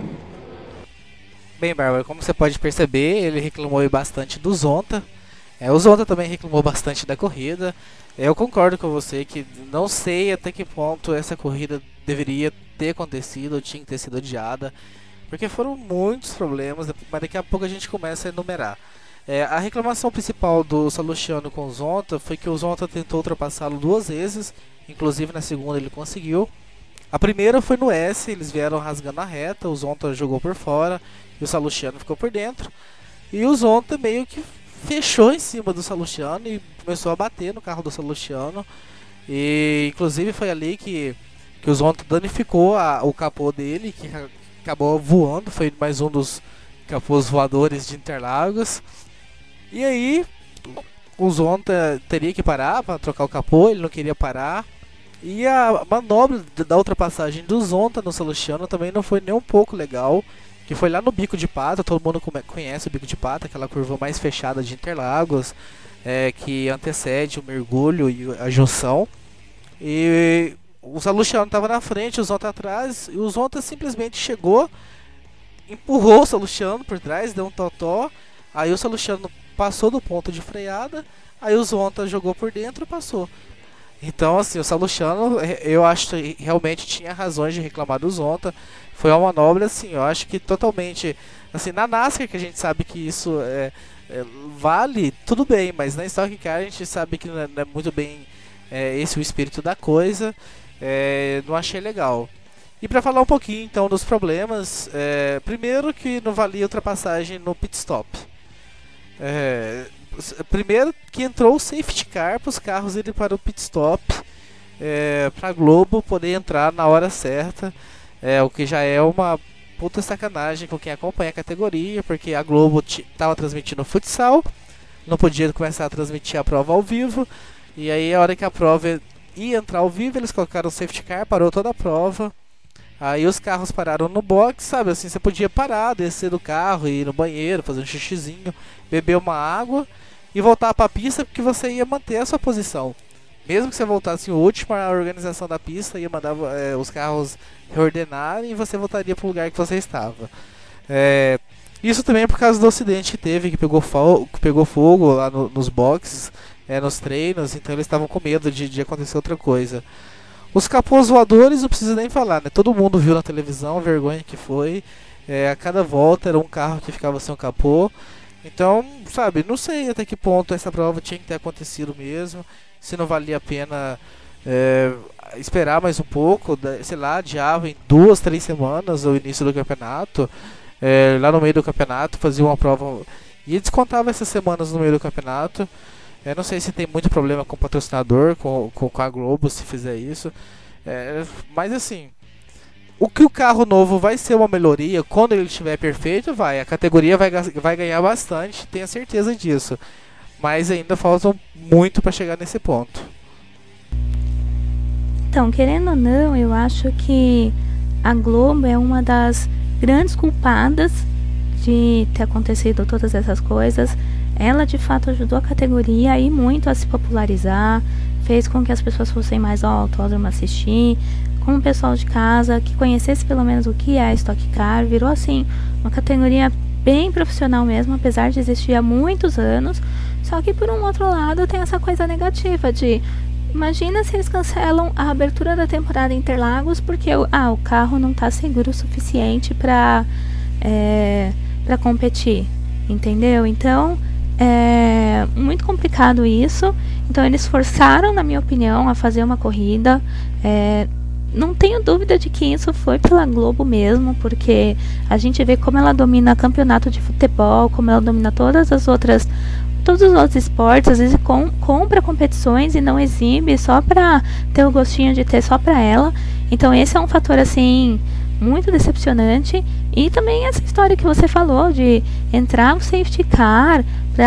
Bem, Bárbara, como você pode perceber, ele reclamou bastante do Zonta. O Zonta também reclamou bastante da corrida. Eu concordo com você que não sei até que ponto essa corrida deveria ter acontecido ou tinha que ter sido adiada, porque foram muitos problemas, mas daqui a pouco a gente começa a enumerar. A reclamação principal do Salustiano com o Zonta foi que o Zonta tentou ultrapassá-lo 2 vezes, inclusive na segunda ele conseguiu. A primeira foi no S, eles vieram rasgando a reta, o Zonta jogou por fora e o Salustiano ficou por dentro. E o Zonta meio que fechou em cima do Salustiano e começou a bater no carro do Salustiano. E inclusive foi ali que o Zonta danificou o capô dele, que acabou voando, foi mais um dos capôs voadores de Interlagos. E aí o Zonta teria que parar para trocar o capô, ele não queria parar. E a manobra da ultrapassagem do Zonta no Salustiano também não foi nem um pouco legal, que foi lá no Bico de Pata. Todo mundo conhece o Bico de Pata, aquela curva mais fechada de Interlagos, que antecede o mergulho e a junção. E o Salustiano estava na frente, o Zonta atrás, e o Zonta simplesmente chegou, empurrou o Salustiano por trás, deu um totó. Aí o Salustiano passou do ponto de freada, aí o Zonta jogou por dentro e passou. Então, assim, o Salustiano, eu acho que realmente tinha razões de reclamar do Zonta. Foi uma manobra, assim, eu acho que totalmente... Assim, na NASCAR, que a gente sabe que isso vale, tudo bem, mas na Stock Car a gente sabe que não é muito bem esse o espírito da coisa. Não achei legal. E para falar um pouquinho, então, dos problemas, primeiro que não valia ultrapassagem no pit stop. Primeiro que entrou o safety car para os carros irem para o pit stop, para a Globo poder entrar na hora certa, o que já é uma puta sacanagem com quem acompanha a categoria, porque a Globo estava transmitindo futsal, não podia começar a transmitir a prova ao vivo, e aí a hora que a prova ia entrar ao vivo, eles colocaram o safety car, parou toda a prova. Aí os carros pararam no box, sabe? Assim, você podia parar, descer do carro, ir no banheiro, fazer um xixizinho, beber uma água e voltar para a pista, porque você ia manter a sua posição. Mesmo que você voltasse em último, a organização da pista ia mandar os carros reordenarem e você voltaria para o lugar que você estava. Isso também é por causa do acidente que teve, que pegou fogo lá nos boxes, nos treinos, então eles estavam com medo de acontecer outra coisa. Os capôs voadores não precisa nem falar, né? Todo mundo viu na televisão a vergonha que foi. A cada volta era um carro que ficava sem um capô. Então, sabe, não sei até que ponto essa prova tinha que ter acontecido mesmo. Se não valia a pena esperar mais um pouco, sei lá, adiava em 2, 3 semanas o início do campeonato. Lá no meio do campeonato fazia uma prova e descontava essas semanas no meio do campeonato. Não sei se tem muito problema com o patrocinador, com a Globo, se fizer isso. Mas assim, o que o carro novo vai ser uma melhoria, quando ele estiver perfeito, a categoria vai ganhar bastante, tenho certeza disso. Mas ainda falta muito para chegar nesse ponto. Então, querendo ou não, eu acho que a Globo é uma das grandes culpadas de ter acontecido todas essas coisas. Ela de fato ajudou a categoria a ir muito a se popularizar, fez com que as pessoas fossem mais ao autódromo assistir, com o pessoal de casa que conhecesse pelo menos o que é a Stock Car, virou assim uma categoria bem profissional mesmo, apesar de existir há muitos anos. Só que por um outro lado tem essa coisa negativa de, imagina se eles cancelam a abertura da temporada em Interlagos porque o carro não está seguro o suficiente para competir, entendeu? Então é muito complicado isso. Então eles forçaram, na minha opinião, a fazer uma corrida. Não tenho dúvida de que isso foi pela Globo mesmo, porque a gente vê como ela domina campeonato de futebol, como ela domina todos os outros esportes, às vezes compra competições e não exibe só pra ter o gostinho de ter só pra ela. Então esse é um fator assim muito decepcionante. E também essa história que você falou de entrar o safety car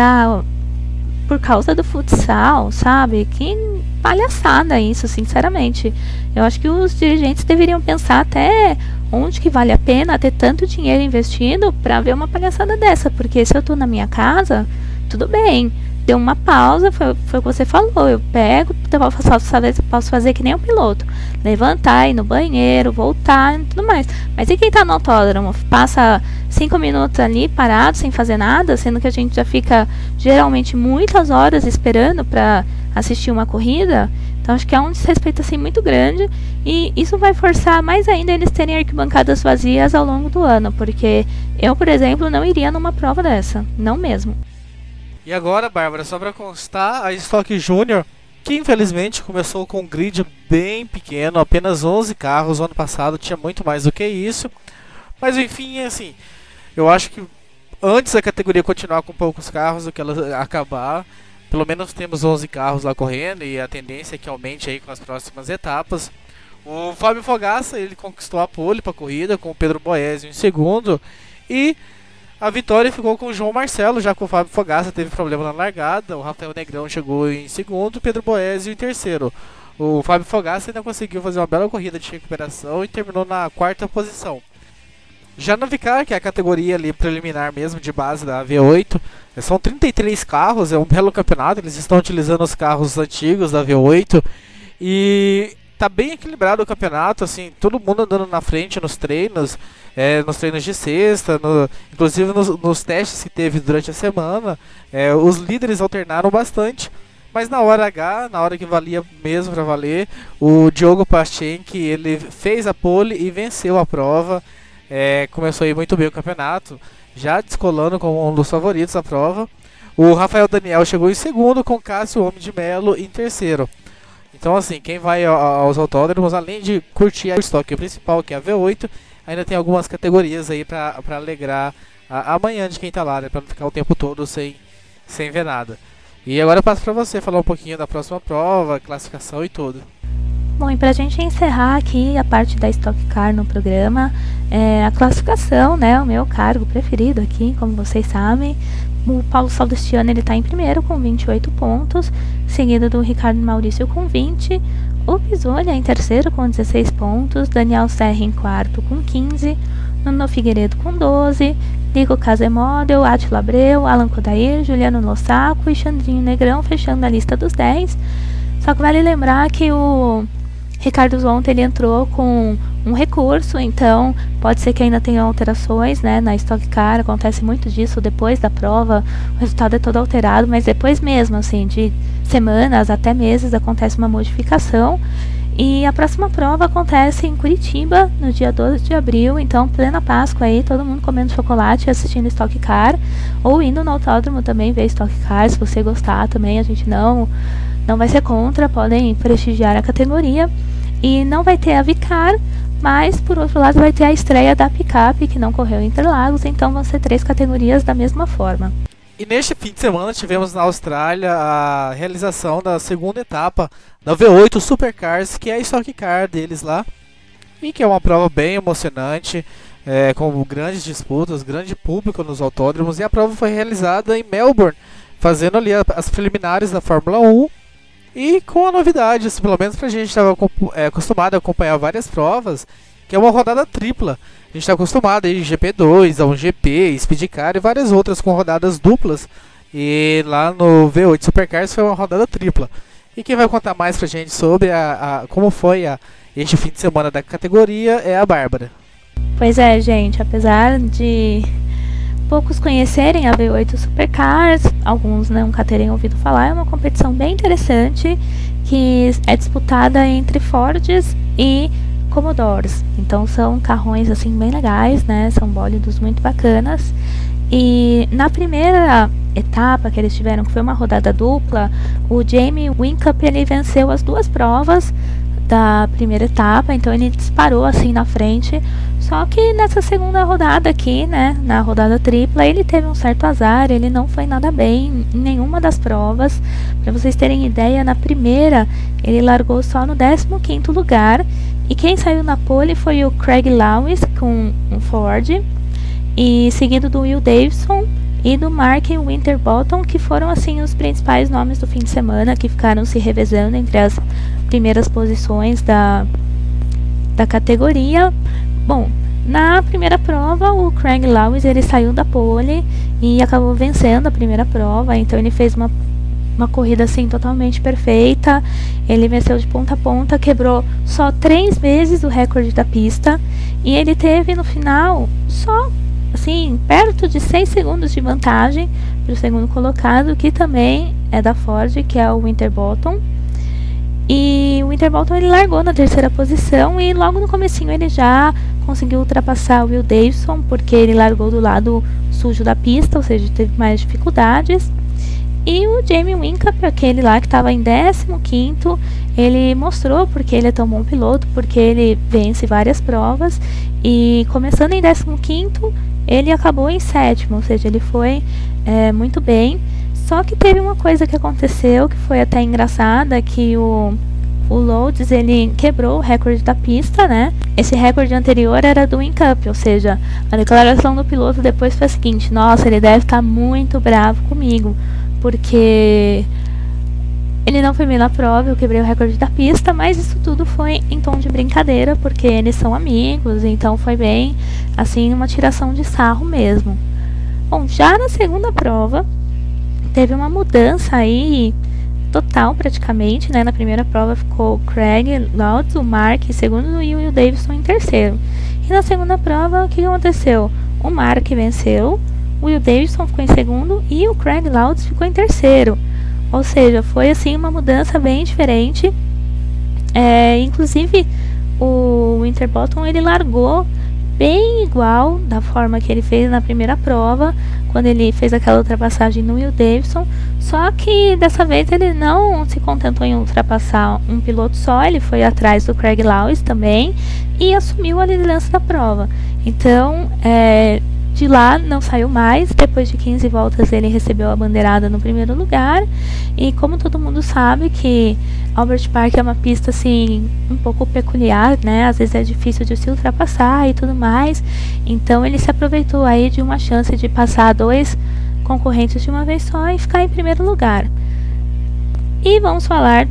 por causa do futsal, sabe? Que palhaçada isso, sinceramente. Eu acho que os dirigentes deveriam pensar até onde que vale a pena ter tanto dinheiro investido pra ver uma palhaçada dessa. Porque se eu tô na minha casa, tudo bem, deu uma pausa, foi o que você falou, eu pego, posso fazer que nem um piloto, levantar, ir no banheiro, voltar e tudo mais. Mas e quem tá no autódromo? Passa 5 minutos ali parado, sem fazer nada, sendo que a gente já fica geralmente muitas horas esperando para assistir uma corrida. Então acho que é um desrespeito assim muito grande, e isso vai forçar mais ainda eles terem arquibancadas vazias ao longo do ano, porque eu, por exemplo, não iria numa prova dessa, não mesmo. E agora, Bárbara, só para constar, a Stock Junior, que infelizmente começou com um grid bem pequeno, apenas 11 carros, o ano passado tinha muito mais do que isso. Mas enfim, assim, eu acho que antes a categoria continuar com poucos carros do que ela acabar, pelo menos temos 11 carros lá correndo e a tendência é que aumente aí com as próximas etapas. O Fábio Fogaça, ele conquistou a pole para a corrida com o Pedro Boesio em segundo, e a vitória ficou com o João Marcelo, já que o Fábio Fogaça teve problema na largada. O Rafael Negrão chegou em segundo, o Pedro Boesio em terceiro. O Fábio Fogaça ainda conseguiu fazer uma bela corrida de recuperação e terminou na 4ª posição. Já no Vicar, que é a categoria ali preliminar mesmo, de base da V8, são 33 carros, é um belo campeonato, eles estão utilizando os carros antigos da V8 e tá bem equilibrado o campeonato, assim, todo mundo andando na frente nos treinos de sexta, inclusive nos testes que teve durante a semana, os líderes alternaram bastante. Mas na hora H, na hora que valia mesmo para valer, o Diogo Paschenk, ele fez a pole e venceu a prova. Começou a ir muito bem o campeonato, já descolando como um dos favoritos da prova. O Rafael Daniel chegou em segundo, com Cássio Homem de Melo em terceiro. Então assim, quem vai aos autódromos, além de curtir a estoque principal, que é a V8, ainda tem algumas categorias aí para alegrar a manhã de quem tá lá, né, para não ficar o tempo todo sem ver nada. E agora eu passo para você falar um pouquinho da próxima prova, classificação e tudo. Bom, e pra gente encerrar aqui a parte da Stock Car no programa, a classificação, né, o meu cargo preferido aqui, como vocês sabem. O Paulo Saldustiano, ele tá em primeiro com 28 pontos, seguido do Ricardo Maurício com 20, O Pisoni em terceiro com 16 pontos, Daniel Serra em quarto com 15, Nuno Figueiredo com 12, Nico Casemodel, Átila Abreu, Alan Kodair, Juliano Lossaco e Xandrinho Negrão fechando a lista dos 10. Só que vale lembrar que o Ricardo Zonta ele entrou com um recurso, então pode ser que ainda tenha alterações, né, na Stock Car. Acontece muito disso depois da prova, o resultado é todo alterado, mas depois mesmo, assim, de semanas até meses, acontece uma modificação. E a próxima prova acontece em Curitiba, no dia 12 de abril, então plena Páscoa aí, todo mundo comendo chocolate e assistindo Stock Car, ou indo no autódromo também ver Stock Car, se você gostar também, a gente não vai ser contra, podem prestigiar a categoria. E não vai ter a Vicar, mas por outro lado vai ter a estreia da picape, que não correu em Interlagos, então vão ser 3 categorias da mesma forma. E neste fim de semana tivemos na Austrália a realização da segunda etapa da V8 Supercars, que é a Stock Car deles lá, e que é uma prova bem emocionante, com grandes disputas, grande público nos autódromos, e a prova foi realizada em Melbourne, fazendo ali as preliminares da Fórmula 1, e com a novidade, assim, pelo menos pra gente estava acostumado a acompanhar várias provas, que é uma rodada tripla. A gente está acostumado aí GP2, a um GP, Speedcar e várias outras com rodadas duplas. E lá no V8 Supercars foi uma rodada tripla. E quem vai contar mais pra gente sobre como foi este fim de semana da categoria é a Bárbara. Pois é, gente, apesar de poucos conhecerem a V8 Supercars, alguns nunca terem ouvido falar, é uma competição bem interessante que é disputada entre Fords e Commodores. Então são carrões assim bem legais, né? São bólidos muito bacanas. E na primeira etapa que eles tiveram, que foi uma rodada dupla, o Jamie Whincup ele venceu as 2 provas da primeira etapa, então ele disparou assim na frente. Só que nessa segunda rodada aqui, né, na rodada tripla, ele teve um certo azar, ele não foi nada bem em nenhuma das provas. Para vocês terem ideia, na primeira ele largou só no 15º lugar, e quem saiu na pole foi o Craig Lewis com um Ford, e seguido do Will Davidson e do Mark Winterbottom, que foram assim os principais nomes do fim de semana, que ficaram se revezando entre as primeiras posições da categoria. Bom, na primeira prova o Craig Lewis ele saiu da pole e acabou vencendo a primeira prova, então ele fez uma corrida assim totalmente perfeita. Ele venceu de ponta a ponta, quebrou só 3 vezes o recorde da pista, e ele teve no final só assim perto de 6 segundos de vantagem para o segundo colocado, que também é da Ford, que é o Winterbottom. E o Winterbottom ele largou na terceira posição, e logo no comecinho ele já conseguiu ultrapassar o Will Davidson, porque ele largou do lado sujo da pista, ou seja, teve mais dificuldades. E o Jamie Whincup, aquele lá que estava em 15º, ele mostrou porque ele é tão bom piloto, porque ele vence várias provas, e começando em 15º, ele acabou em 7º, ou seja, ele foi muito bem. Só que teve uma coisa que aconteceu, que foi até engraçada, que o Lourdes, ele quebrou o recorde da pista, né? Esse recorde anterior era do Whincup, ou seja, a declaração do piloto depois foi a seguinte: nossa, ele deve estar muito bravo comigo, porque ele não foi bem na prova, eu quebrei o recorde da pista. Mas isso tudo foi em tom de brincadeira, porque eles são amigos, então foi bem, assim, uma tiração de sarro mesmo. Bom, já na segunda prova, teve uma mudança aí total praticamente, né? Na primeira prova ficou o Craig Lewis, o Mark em segundo e o Will Davidson em terceiro. E na segunda prova, o que aconteceu? O Mark venceu, o Will Davidson ficou em segundo e o Craig Lewis ficou em terceiro. Ou seja, foi assim uma mudança bem diferente. Inclusive o Winterbottom ele largou bem igual da forma que ele fez na primeira prova, quando ele fez aquela ultrapassagem no Will Davidson. Só que dessa vez ele não se contentou em ultrapassar um piloto só, ele foi atrás do Craig Lewis também e assumiu a liderança da prova. Então, de lá não saiu mais. Depois de 15 voltas ele recebeu a bandeirada no primeiro lugar. E como todo mundo sabe que Albert Park é uma pista assim um pouco peculiar, né? Às vezes é difícil de se ultrapassar e tudo mais. Então ele se aproveitou aí de uma chance de passar 2 concorrentes de uma vez só e ficar em primeiro lugar. E vamos falar do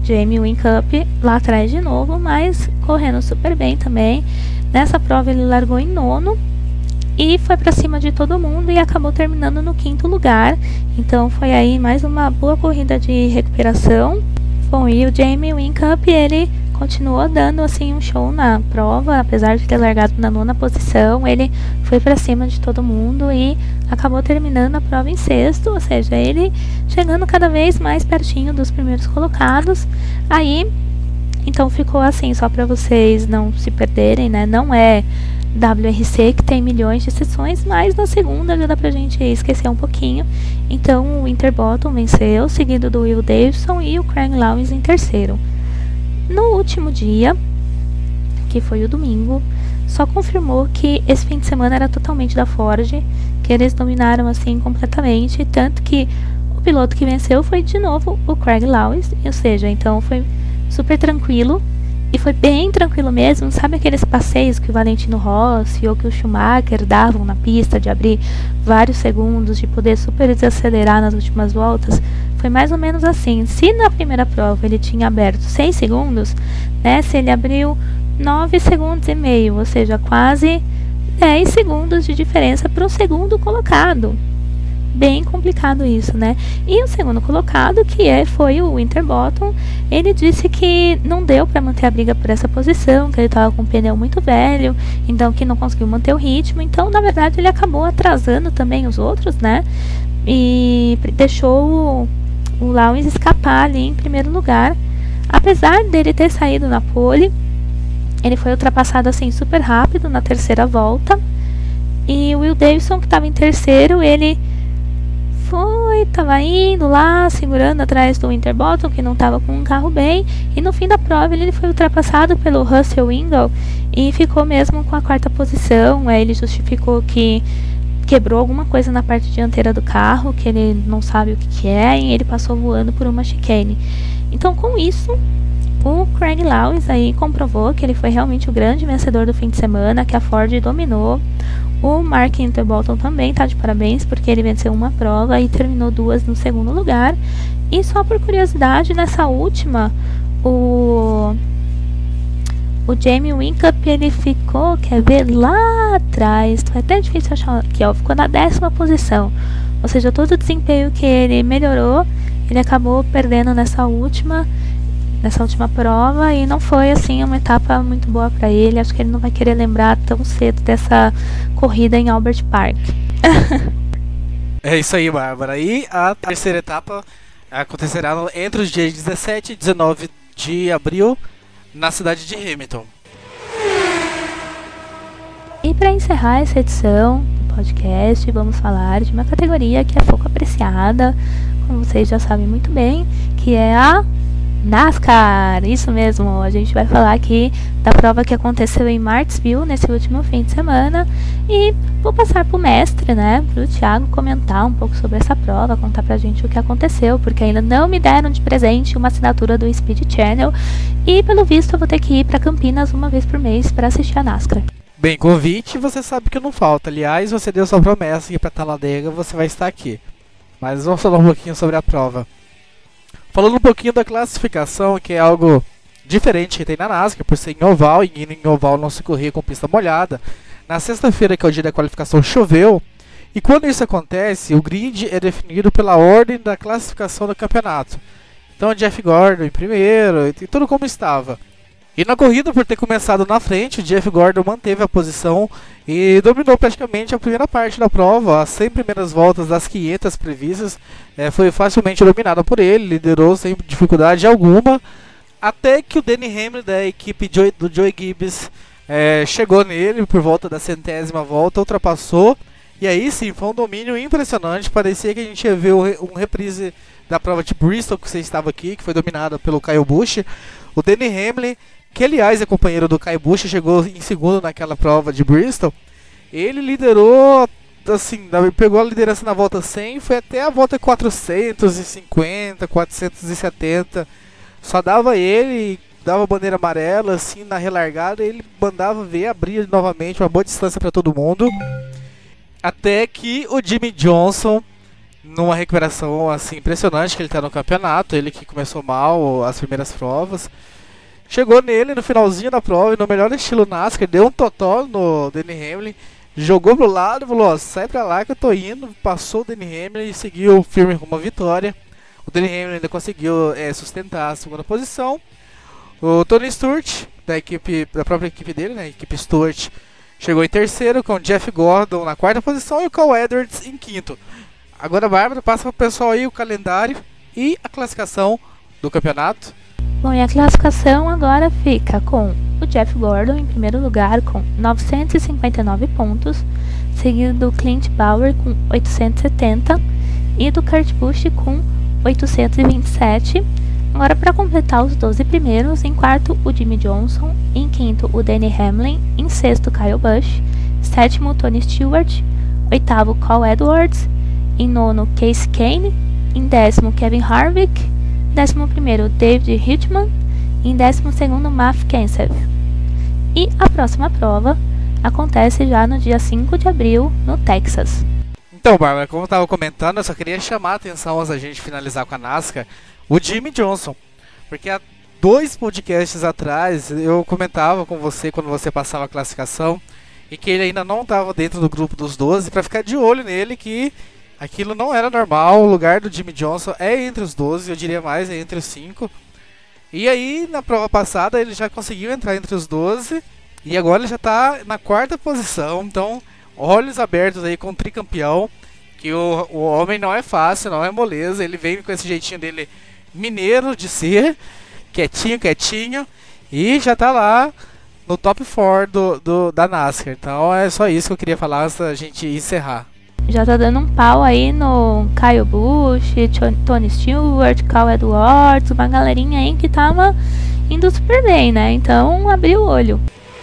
Jamie Whincup lá atrás de novo, mas correndo super bem também. Nessa prova ele largou em nono e foi para cima de todo mundo e acabou terminando no 5º lugar. Então foi aí mais uma boa corrida de recuperação. Bom, e o Jamie Whincup, ele continuou dando assim um show na prova, apesar de ter largado na 9ª posição, ele foi para cima de todo mundo e acabou terminando a prova em 6º, ou seja, ele chegando cada vez mais pertinho dos primeiros colocados. Aí, então ficou assim, só para vocês não se perderem, né? Não é WRC que tem milhões de sessões, mas na segunda já dá pra gente esquecer um pouquinho. Então o Winterbottom venceu, seguido do Will Davidson e o Craig Lowndes em terceiro. No último dia, que foi o domingo, só confirmou que esse fim de semana era totalmente da Ford, que eles dominaram assim completamente, tanto que o piloto que venceu foi de novo o Craig Lowndes, ou seja, então foi super tranquilo. E foi bem tranquilo mesmo, sabe aqueles passeios que o Valentino Rossi ou que o Schumacher davam na pista, de abrir vários segundos, de poder super desacelerar nas últimas voltas? Foi mais ou menos assim. Se na primeira prova ele tinha aberto 6 segundos, né, se ele abriu 9 segundos e meio, ou seja, quase 10 segundos de diferença para o segundo colocado. Bem complicado isso, né? E o segundo colocado, foi o Winterbottom, ele disse que não deu para manter a briga por essa posição, que ele estava com um pneu muito velho, então que não conseguiu manter o ritmo. Então, na verdade, ele acabou atrasando também os outros, né? E deixou o Lowndes escapar ali em primeiro lugar. Apesar dele ter saído na pole, ele foi ultrapassado assim super rápido na terceira volta. E o Will Davidson, que estava em terceiro, ele estava indo lá, segurando atrás do Winterbottom, que não estava com um carro bem, e no fim da prova ele foi ultrapassado pelo Russell Wingle e ficou mesmo com a 4ª posição. Ele justificou que quebrou alguma coisa na parte dianteira do carro, que ele não sabe o que é, e ele passou voando por uma chicane. Então, com isso, o Craig Lowndes aí comprovou que ele foi realmente o grande vencedor do fim de semana, que a Ford dominou. O Mark Winterbottom também tá de parabéns, porque ele venceu uma prova e terminou 2 no segundo lugar. E só por curiosidade, nessa última, o Jamie Whincup, ele ficou, quer ver, lá atrás, foi até difícil achar aqui, ó, ficou na 10ª posição. Ou seja, todo o desempenho que ele melhorou, ele acabou perdendo nessa última prova, e não foi assim uma etapa muito boa para ele. Acho que ele não vai querer lembrar tão cedo dessa corrida em Albert Park. É isso aí, Bárbara. E a terceira etapa acontecerá entre os dias 17 e 19 de abril na cidade de Hamilton. E para encerrar essa edição do podcast, vamos falar de uma categoria que é pouco apreciada, como vocês já sabem muito bem, que é a NASCAR. Isso mesmo, a gente vai falar aqui da prova que aconteceu em Martinsville nesse último fim de semana, e vou passar pro mestre, né, pro Thiago, comentar um pouco sobre essa prova, contar pra gente o que aconteceu, porque ainda não me deram de presente uma assinatura do Speed Channel, e pelo visto eu vou ter que ir pra Campinas uma vez por mês para assistir a NASCAR. Bem, convite você sabe que não falta. Aliás, você deu sua promessa que pra Talladega você vai estar aqui. Mas vamos falar um pouquinho sobre a prova. Falando um pouquinho da classificação, que é algo diferente que tem na NASCAR, por ser em oval, e em oval não se corria com pista molhada. Na sexta-feira, que é o dia da qualificação, choveu, e quando isso acontece, o grid é definido pela ordem da classificação do campeonato. Então, Jeff Gordon em primeiro, e tudo como estava. E na corrida, por ter começado na frente, o Jeff Gordon manteve a posição e dominou praticamente a primeira parte da prova. As 100 primeiras voltas das 500 previstas foi facilmente dominada por ele, liderou sem dificuldade alguma, até que o Denny Hamlin da equipe do Joey Gibbs chegou nele por volta da 100ª volta, ultrapassou, e aí sim, foi um domínio impressionante. Parecia que a gente ia ver um reprise da prova de Bristol, que você estava aqui, que foi dominada pelo Kyle Busch. O Denny Hamlin, que aliás é companheiro do Kyle Busch, chegou em segundo naquela prova de Bristol. Ele liderou, assim, pegou a liderança na volta 100, foi até a volta 450, 470. Só dava ele, dava bandeira amarela, assim, na relargada, ele mandava ver, abria novamente uma boa distância para todo mundo. Até que o Jimmy Johnson, numa recuperação assim impressionante que ele tá no campeonato, ele que começou mal as primeiras provas. Chegou nele no finalzinho da prova, e no melhor estilo NASCAR, deu um totó no Denny Hamlin, jogou pro lado e falou, ó, sai pra lá que eu tô indo, passou o Denny Hamlin e seguiu firme com uma vitória. O Denny Hamlin ainda conseguiu sustentar a segunda posição. O Tony Stewart, da própria equipe dele, né, a equipe Stewart, chegou em terceiro, com o Jeff Gordon na quarta posição e o Carl Edwards em quinto. Agora, Bárbara, passa pro pessoal aí o calendário e a classificação do campeonato. Bom, e a classificação agora fica com o Jeff Gordon em primeiro lugar com 959 pontos, seguido do Clint Bauer com 870 e do Kurt Busch com 827. Agora, para completar os 12 primeiros, em quarto o Jimmie Johnson, em quinto o Denny Hamlin, em sexto Kyle Busch, sétimo Tony Stewart, oitavo Carl Edwards, em nono Kasey Kahne, em décimo Kevin Harvick, 11º David Hitchman, em 12º Matt Kenseth. E a próxima prova acontece já no dia 5 de abril, no Texas. Então, Bárbara, como eu estava comentando, eu só queria chamar a atenção antes da gente finalizar com a NASCAR, o Jimmie Johnson, porque há 2 podcasts atrás eu comentava com você quando você passava a classificação e que ele ainda não estava dentro do grupo dos 12, para ficar de olho nele, que aquilo não era normal. O lugar do Jimmie Johnson é entre os 12, eu diria mais, é entre os 5. E aí, na prova passada, ele já conseguiu entrar entre os 12 e agora ele já está na quarta posição. Então, olhos abertos aí com o tricampeão, que o homem não é fácil, não é moleza. Ele vem com esse jeitinho dele mineiro de ser, quietinho, e já está lá no top 4 da NASCAR. Então, é só isso que eu queria falar antes da gente encerrar. Já tá dando um pau aí no Kyle Busch, Tony Stewart, Carl Edwards, uma galerinha aí que tava indo super bem, né? Então, abriu o olho.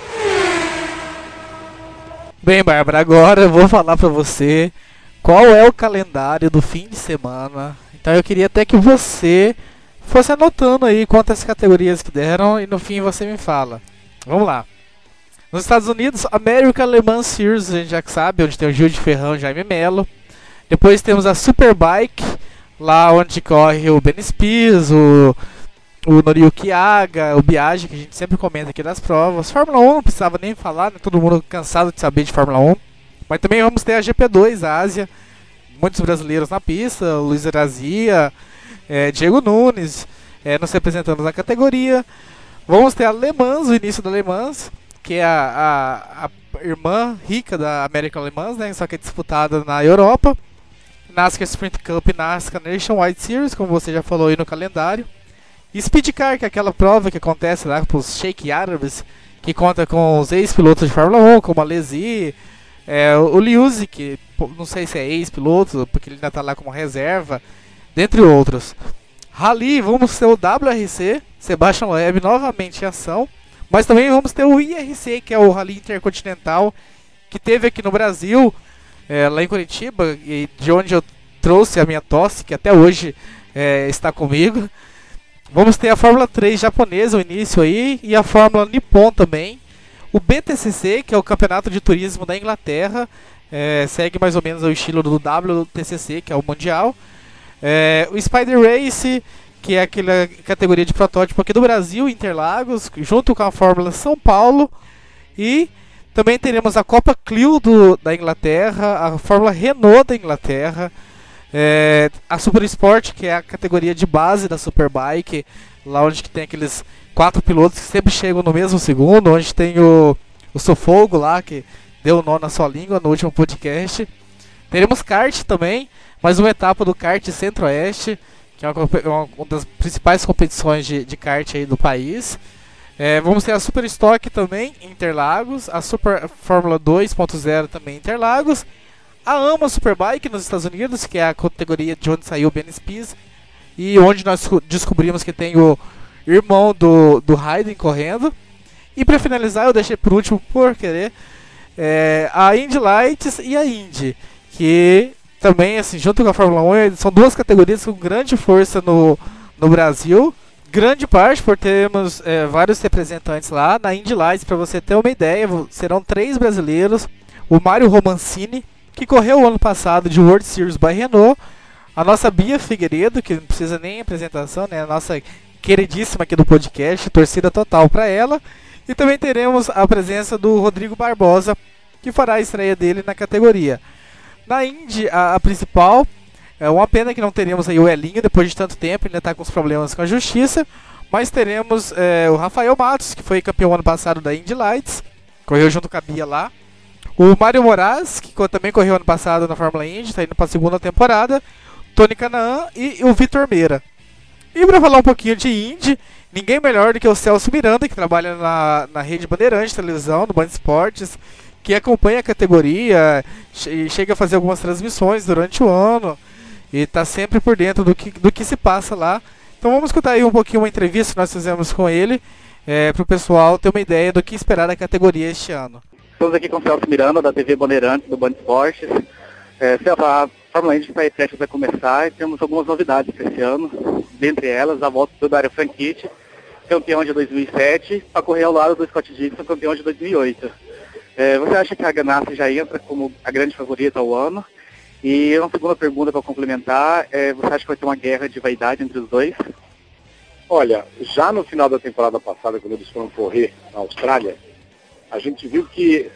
Bem, Bárbara, agora eu vou falar pra você qual é o calendário do fim de semana. Então eu queria até que você fosse anotando aí quantas categorias que deram e no fim você me fala. Vamos lá. Nos Estados Unidos, American Le Mans Series, a gente já sabe, onde tem o Gil de Ferrão e Jaime Mello. Depois temos a Superbike, lá onde corre o Ben Spies, o Noriyuki Aga, o Biaggi, que a gente sempre comenta aqui nas provas. Fórmula 1 não precisava nem falar, né? Todo mundo cansado de saber de Fórmula 1. Mas também vamos ter a GP2 Ásia, muitos brasileiros na pista, Luiz Erazia, Diego Nunes, nos representando na categoria. Vamos ter a Le Mans, o início da Le Mans, que é a irmã rica da American Le Mans, né? Só que é disputada na Europa. NASCAR Sprint Cup e NASCAR Nationwide Series, como você já falou aí no calendário. E Speed Car, que é aquela prova que acontece lá para os Sheik Árabes, que conta com os ex-pilotos de Fórmula 1, como a Alesi, o Liuzzi, que não sei se é ex-piloto, porque ele ainda está lá como reserva, dentre outros. Rally, vamos ter o WRC, Sebastian Loeb novamente em ação. Mas também vamos ter o IRC, que é o Rally Intercontinental, que teve aqui no Brasil, lá em Curitiba, e de onde eu trouxe a minha tosse, que até hoje está comigo. Vamos ter a Fórmula 3 japonesa, o início aí, e a Fórmula Nippon também. O BTCC, que é o Campeonato de Turismo da Inglaterra, segue mais ou menos o estilo do WTCC, que é o Mundial. O Spider Race, que é aquela categoria de protótipo aqui do Brasil, Interlagos, junto com a Fórmula São Paulo. E também teremos a Copa Clio da Inglaterra, a Fórmula Renault da Inglaterra, a Super Sport, que é a categoria de base da Superbike, lá onde que tem aqueles 4 pilotos que sempre chegam no mesmo segundo, onde tem o Sofogo lá, que deu nó na sua língua no último podcast. Teremos kart também, mais uma etapa do kart Centro-Oeste, que é uma das principais competições de kart aí do país. Vamos ter a Super Stock também em Interlagos, a Super Fórmula 2.0 também em Interlagos, a AMA Superbike nos Estados Unidos, que é a categoria de onde saiu o Ben Spies, e onde nós descobrimos que tem o irmão do Hayden correndo. E para finalizar, eu deixei por último por querer, a Indy Lights e a Indy, que também, assim, junto com a Fórmula 1, são 2 categorias com grande força no Brasil. Grande parte por termos vários representantes lá. Na Indy Lights, para você ter uma ideia, serão 3 brasileiros. O Mário Romancini, que correu o ano passado de World Series by Renault. a nossa Bia Figueiredo, que não precisa nem apresentação, né? A nossa queridíssima aqui do podcast, torcida total para ela. E também teremos a presença do Rodrigo Barbosa, que fará a estreia dele na categoria. Na Indy, a principal, é uma pena que não teremos aí o Elinho depois de tanto tempo, ele ainda está com os problemas com a justiça, mas teremos o Rafael Matos, que foi campeão ano passado da Indy Lights, correu junto com a Bia lá. O Mário Moraes, que também correu ano passado na Fórmula Indy, está indo para a segunda temporada. Tony Canaan e o Vitor Meira. E para falar um pouquinho de Indy, ninguém melhor do que o Celso Miranda, que trabalha na Rede Bandeirantes de televisão, no Band Esportes, que acompanha a categoria e chega a fazer algumas transmissões durante o ano e está sempre por dentro do que se passa lá. Então vamos escutar aí um pouquinho uma entrevista que nós fizemos com ele, para o pessoal ter uma ideia do que esperar da categoria este ano. Estamos aqui com o Celso Miranda, da TV Bandeirantes, do Band Esportes. Celso, a Fórmula Indy está prestes a começar e temos algumas novidades esse ano. Dentre elas, a volta do Dario Franchitti, campeão de 2007, para correr ao lado do Scott Dixon, campeão de 2008. Você acha que a Ganassi já entra como a grande favorita ao ano? E uma segunda pergunta para complementar, você acha que vai ter uma guerra de vaidade entre os dois? Olha, já no final da temporada passada, quando eles foram correr na Austrália, a gente viu que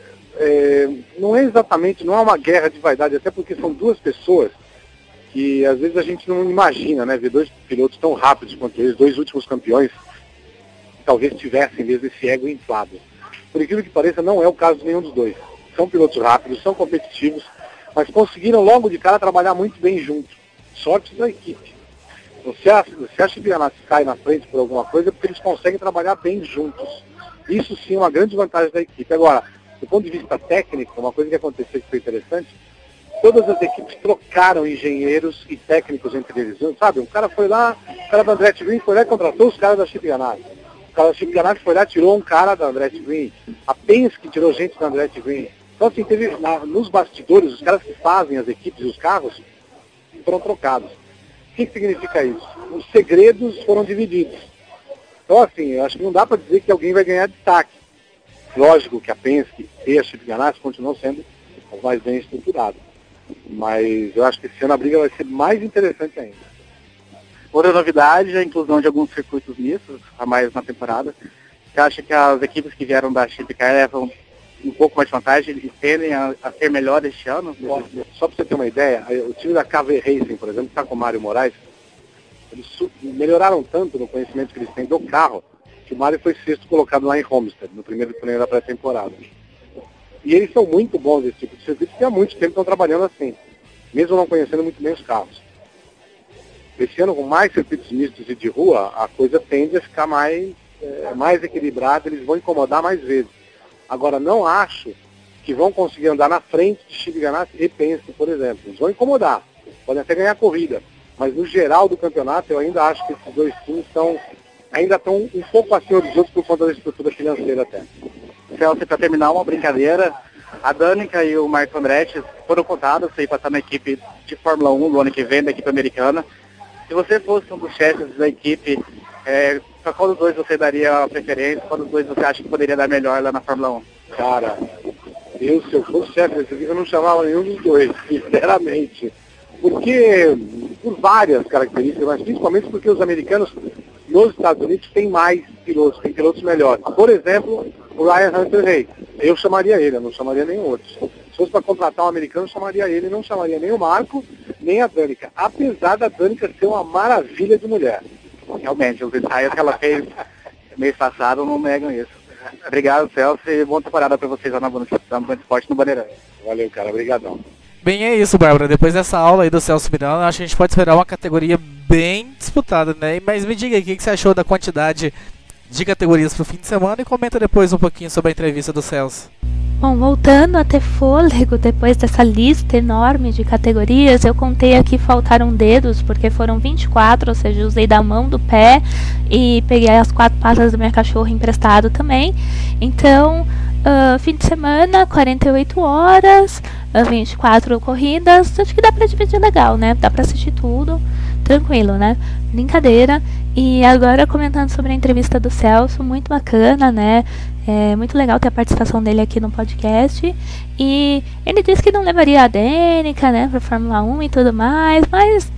não é uma guerra de vaidade, até porque são duas pessoas que às vezes a gente não imagina, né? Ver dois pilotos tão rápidos quanto eles, dois últimos campeões, que talvez tivessem mesmo esse ego inflado. Por incrível que pareça, não é o caso de nenhum dos dois. São pilotos rápidos, são competitivos, mas conseguiram logo de cara trabalhar muito bem juntos. Sorte da equipe. Então, se a Chip Ganassi cai na frente por alguma coisa, é porque eles conseguem trabalhar bem juntos. Isso sim é uma grande vantagem da equipe. Agora, do ponto de vista técnico, uma coisa que aconteceu que foi interessante, todas as equipes trocaram engenheiros e técnicos entre eles. Sabe, o cara da Andretti Green foi lá e contratou os caras da Chip Ganassi. O cara da Chip Ganassi foi lá e tirou um cara da Andretti Green. A Penske tirou gente da Andretti Green. Então, assim, teve nos bastidores, os caras que fazem as equipes e os carros foram trocados. O que significa isso? Os segredos foram divididos. Então, assim, eu acho que não dá para dizer que alguém vai ganhar destaque. Lógico que a Penske e a Chip Ganassi continuam sendo as mais bem estruturadas. Mas eu acho que esse ano a briga vai ser mais interessante ainda. Outra novidade é a inclusão de alguns circuitos mistos a mais na temporada. Você acha que as equipes que vieram da Chip levam um pouco mais de vantagem e tendem a ser melhor este ano? Só para você ter uma ideia, o time da KV Racing, por exemplo, que está com o Mário Moraes, eles melhoraram tanto no conhecimento que eles têm do carro, que o Mário foi sexto colocado lá em Homestead, no primeiro treino da pré-temporada. E eles são muito bons nesse tipo de circuito, porque há muito tempo estão trabalhando assim, mesmo não conhecendo muito bem os carros. Esse ano, com mais circuitos mistos e de rua, a coisa tende a ficar mais equilibrada, eles vão incomodar mais vezes. Agora, não acho que vão conseguir andar na frente de Chip Ganassi e Penske, por exemplo. Eles vão incomodar, podem até ganhar corrida. Mas no geral do campeonato, eu ainda acho que esses dois times ainda estão um pouco acima dos outros por conta da estrutura financeira até. Celso, para terminar, uma brincadeira, a Danica e o Marco Andretti foram contados para estar na equipe de Fórmula 1 no ano que vem, da equipe americana. Se você fosse um dos chefes da equipe, para qual dos dois você daria a preferência? Qual dos dois você acha que poderia dar melhor lá na Fórmula 1? Cara, se eu fosse chefe dessa equipe, eu não chamava nenhum dos dois, sinceramente. Porque, por várias características, mas principalmente porque os americanos nos Estados Unidos têm mais pilotos, têm pilotos melhores. Por exemplo, o Ryan Hunter-Reay. Eu chamaria ele, eu não chamaria nenhum outro. Se fosse para contratar um americano, eu chamaria ele, não chamaria nem o Marco, nem a Danica. Apesar da Danica ser uma maravilha de mulher. Realmente, os ensaios que ela fez mês passado não negam isso. Obrigado, Celso, e boa temporada para vocês lá na Band Esporte no Bandeirantes. Valeu, cara, obrigadão. Bem, é isso, Bárbara. Depois dessa aula aí do Celso Miranda, acho que a gente pode esperar uma categoria bem disputada, né? Mas me diga aí, o que você achou da quantidade de categorias pro fim de semana e comenta depois um pouquinho sobre a entrevista do Celso. Bom, voltando a ter fôlego depois dessa lista enorme de categorias, eu contei aqui faltaram dedos, porque foram 24, ou seja, usei da mão, do pé e peguei as 4 patas da minha cachorra emprestado também. Então, fim de semana, 48 horas, 24 corridas, acho que dá pra dividir legal, né? Dá pra assistir tudo, tranquilo, né? Brincadeira. E agora comentando sobre a entrevista do Celso, muito bacana, né? É muito legal ter a participação dele aqui no podcast. E ele disse que não levaria a Danica, né, pra Fórmula 1 e tudo mais, mas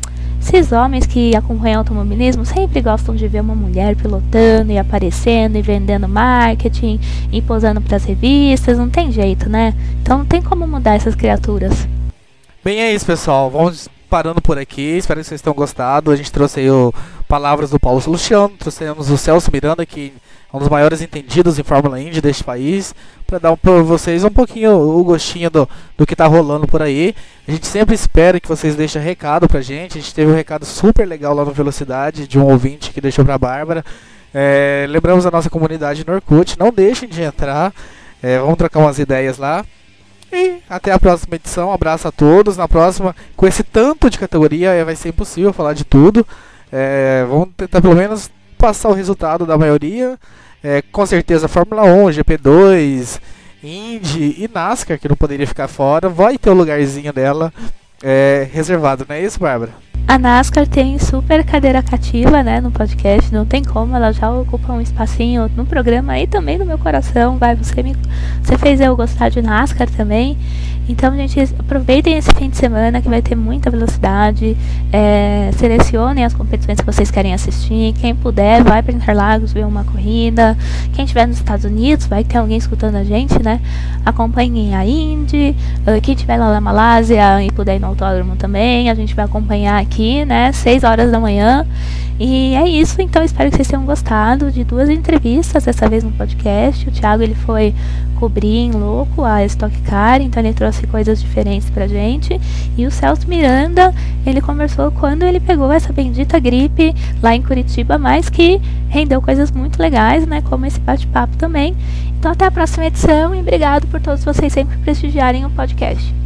Esses homens que acompanham automobilismo sempre gostam de ver uma mulher pilotando e aparecendo e vendendo marketing e posando para as revistas, não tem jeito, né? Então não tem como mudar essas criaturas. Bem, é isso, pessoal. Vamos parando por aqui. Espero que vocês tenham gostado. A gente trouxe aí palavras do Paulo Luciano, trouxemos o Celso Miranda, que é um dos maiores entendidos em Fórmula Indy deste país, para dar para vocês um pouquinho o gostinho do que está rolando por aí. A gente sempre espera que vocês deixem recado pra gente. A gente teve um recado super legal lá no Velocidade, de um ouvinte que deixou pra Bárbara. Lembramos a nossa comunidade no Orkut. Não deixem de entrar. Vamos trocar umas ideias lá. E até a próxima edição. Um abraço a todos. Na próxima, com esse tanto de categoria, vai ser impossível falar de tudo. Vamos tentar pelo menos passar o resultado da maioria. Com certeza Fórmula 1, GP2, Indy e NASCAR, que não poderia ficar fora, vai ter o lugarzinho dela reservado, não é isso, Bárbara? A NASCAR tem super cadeira cativa, né, no podcast, não tem como, ela já ocupa um espacinho no programa e também no meu coração, você fez eu gostar de NASCAR também. Então, gente, aproveitem esse fim de semana que vai ter muita velocidade, selecionem as competições que vocês querem assistir, quem puder, vai para Interlagos ver uma corrida, quem estiver nos Estados Unidos, vai ter alguém escutando a gente, né, acompanhem a Indy, quem estiver lá na Malásia e puder ir no autódromo também, a gente vai acompanhar aqui, né, 6 horas da manhã. E é isso, então espero que vocês tenham gostado de 2 entrevistas, dessa vez no podcast. O Thiago, ele foi cobrir em louco a Stock Car, então ele trouxe coisas diferentes pra gente. E o Celso Miranda, ele conversou quando ele pegou essa bendita gripe lá em Curitiba, mas que rendeu coisas muito legais, né, como esse bate-papo também. Então até a próxima edição e obrigado por todos vocês sempre prestigiarem o podcast.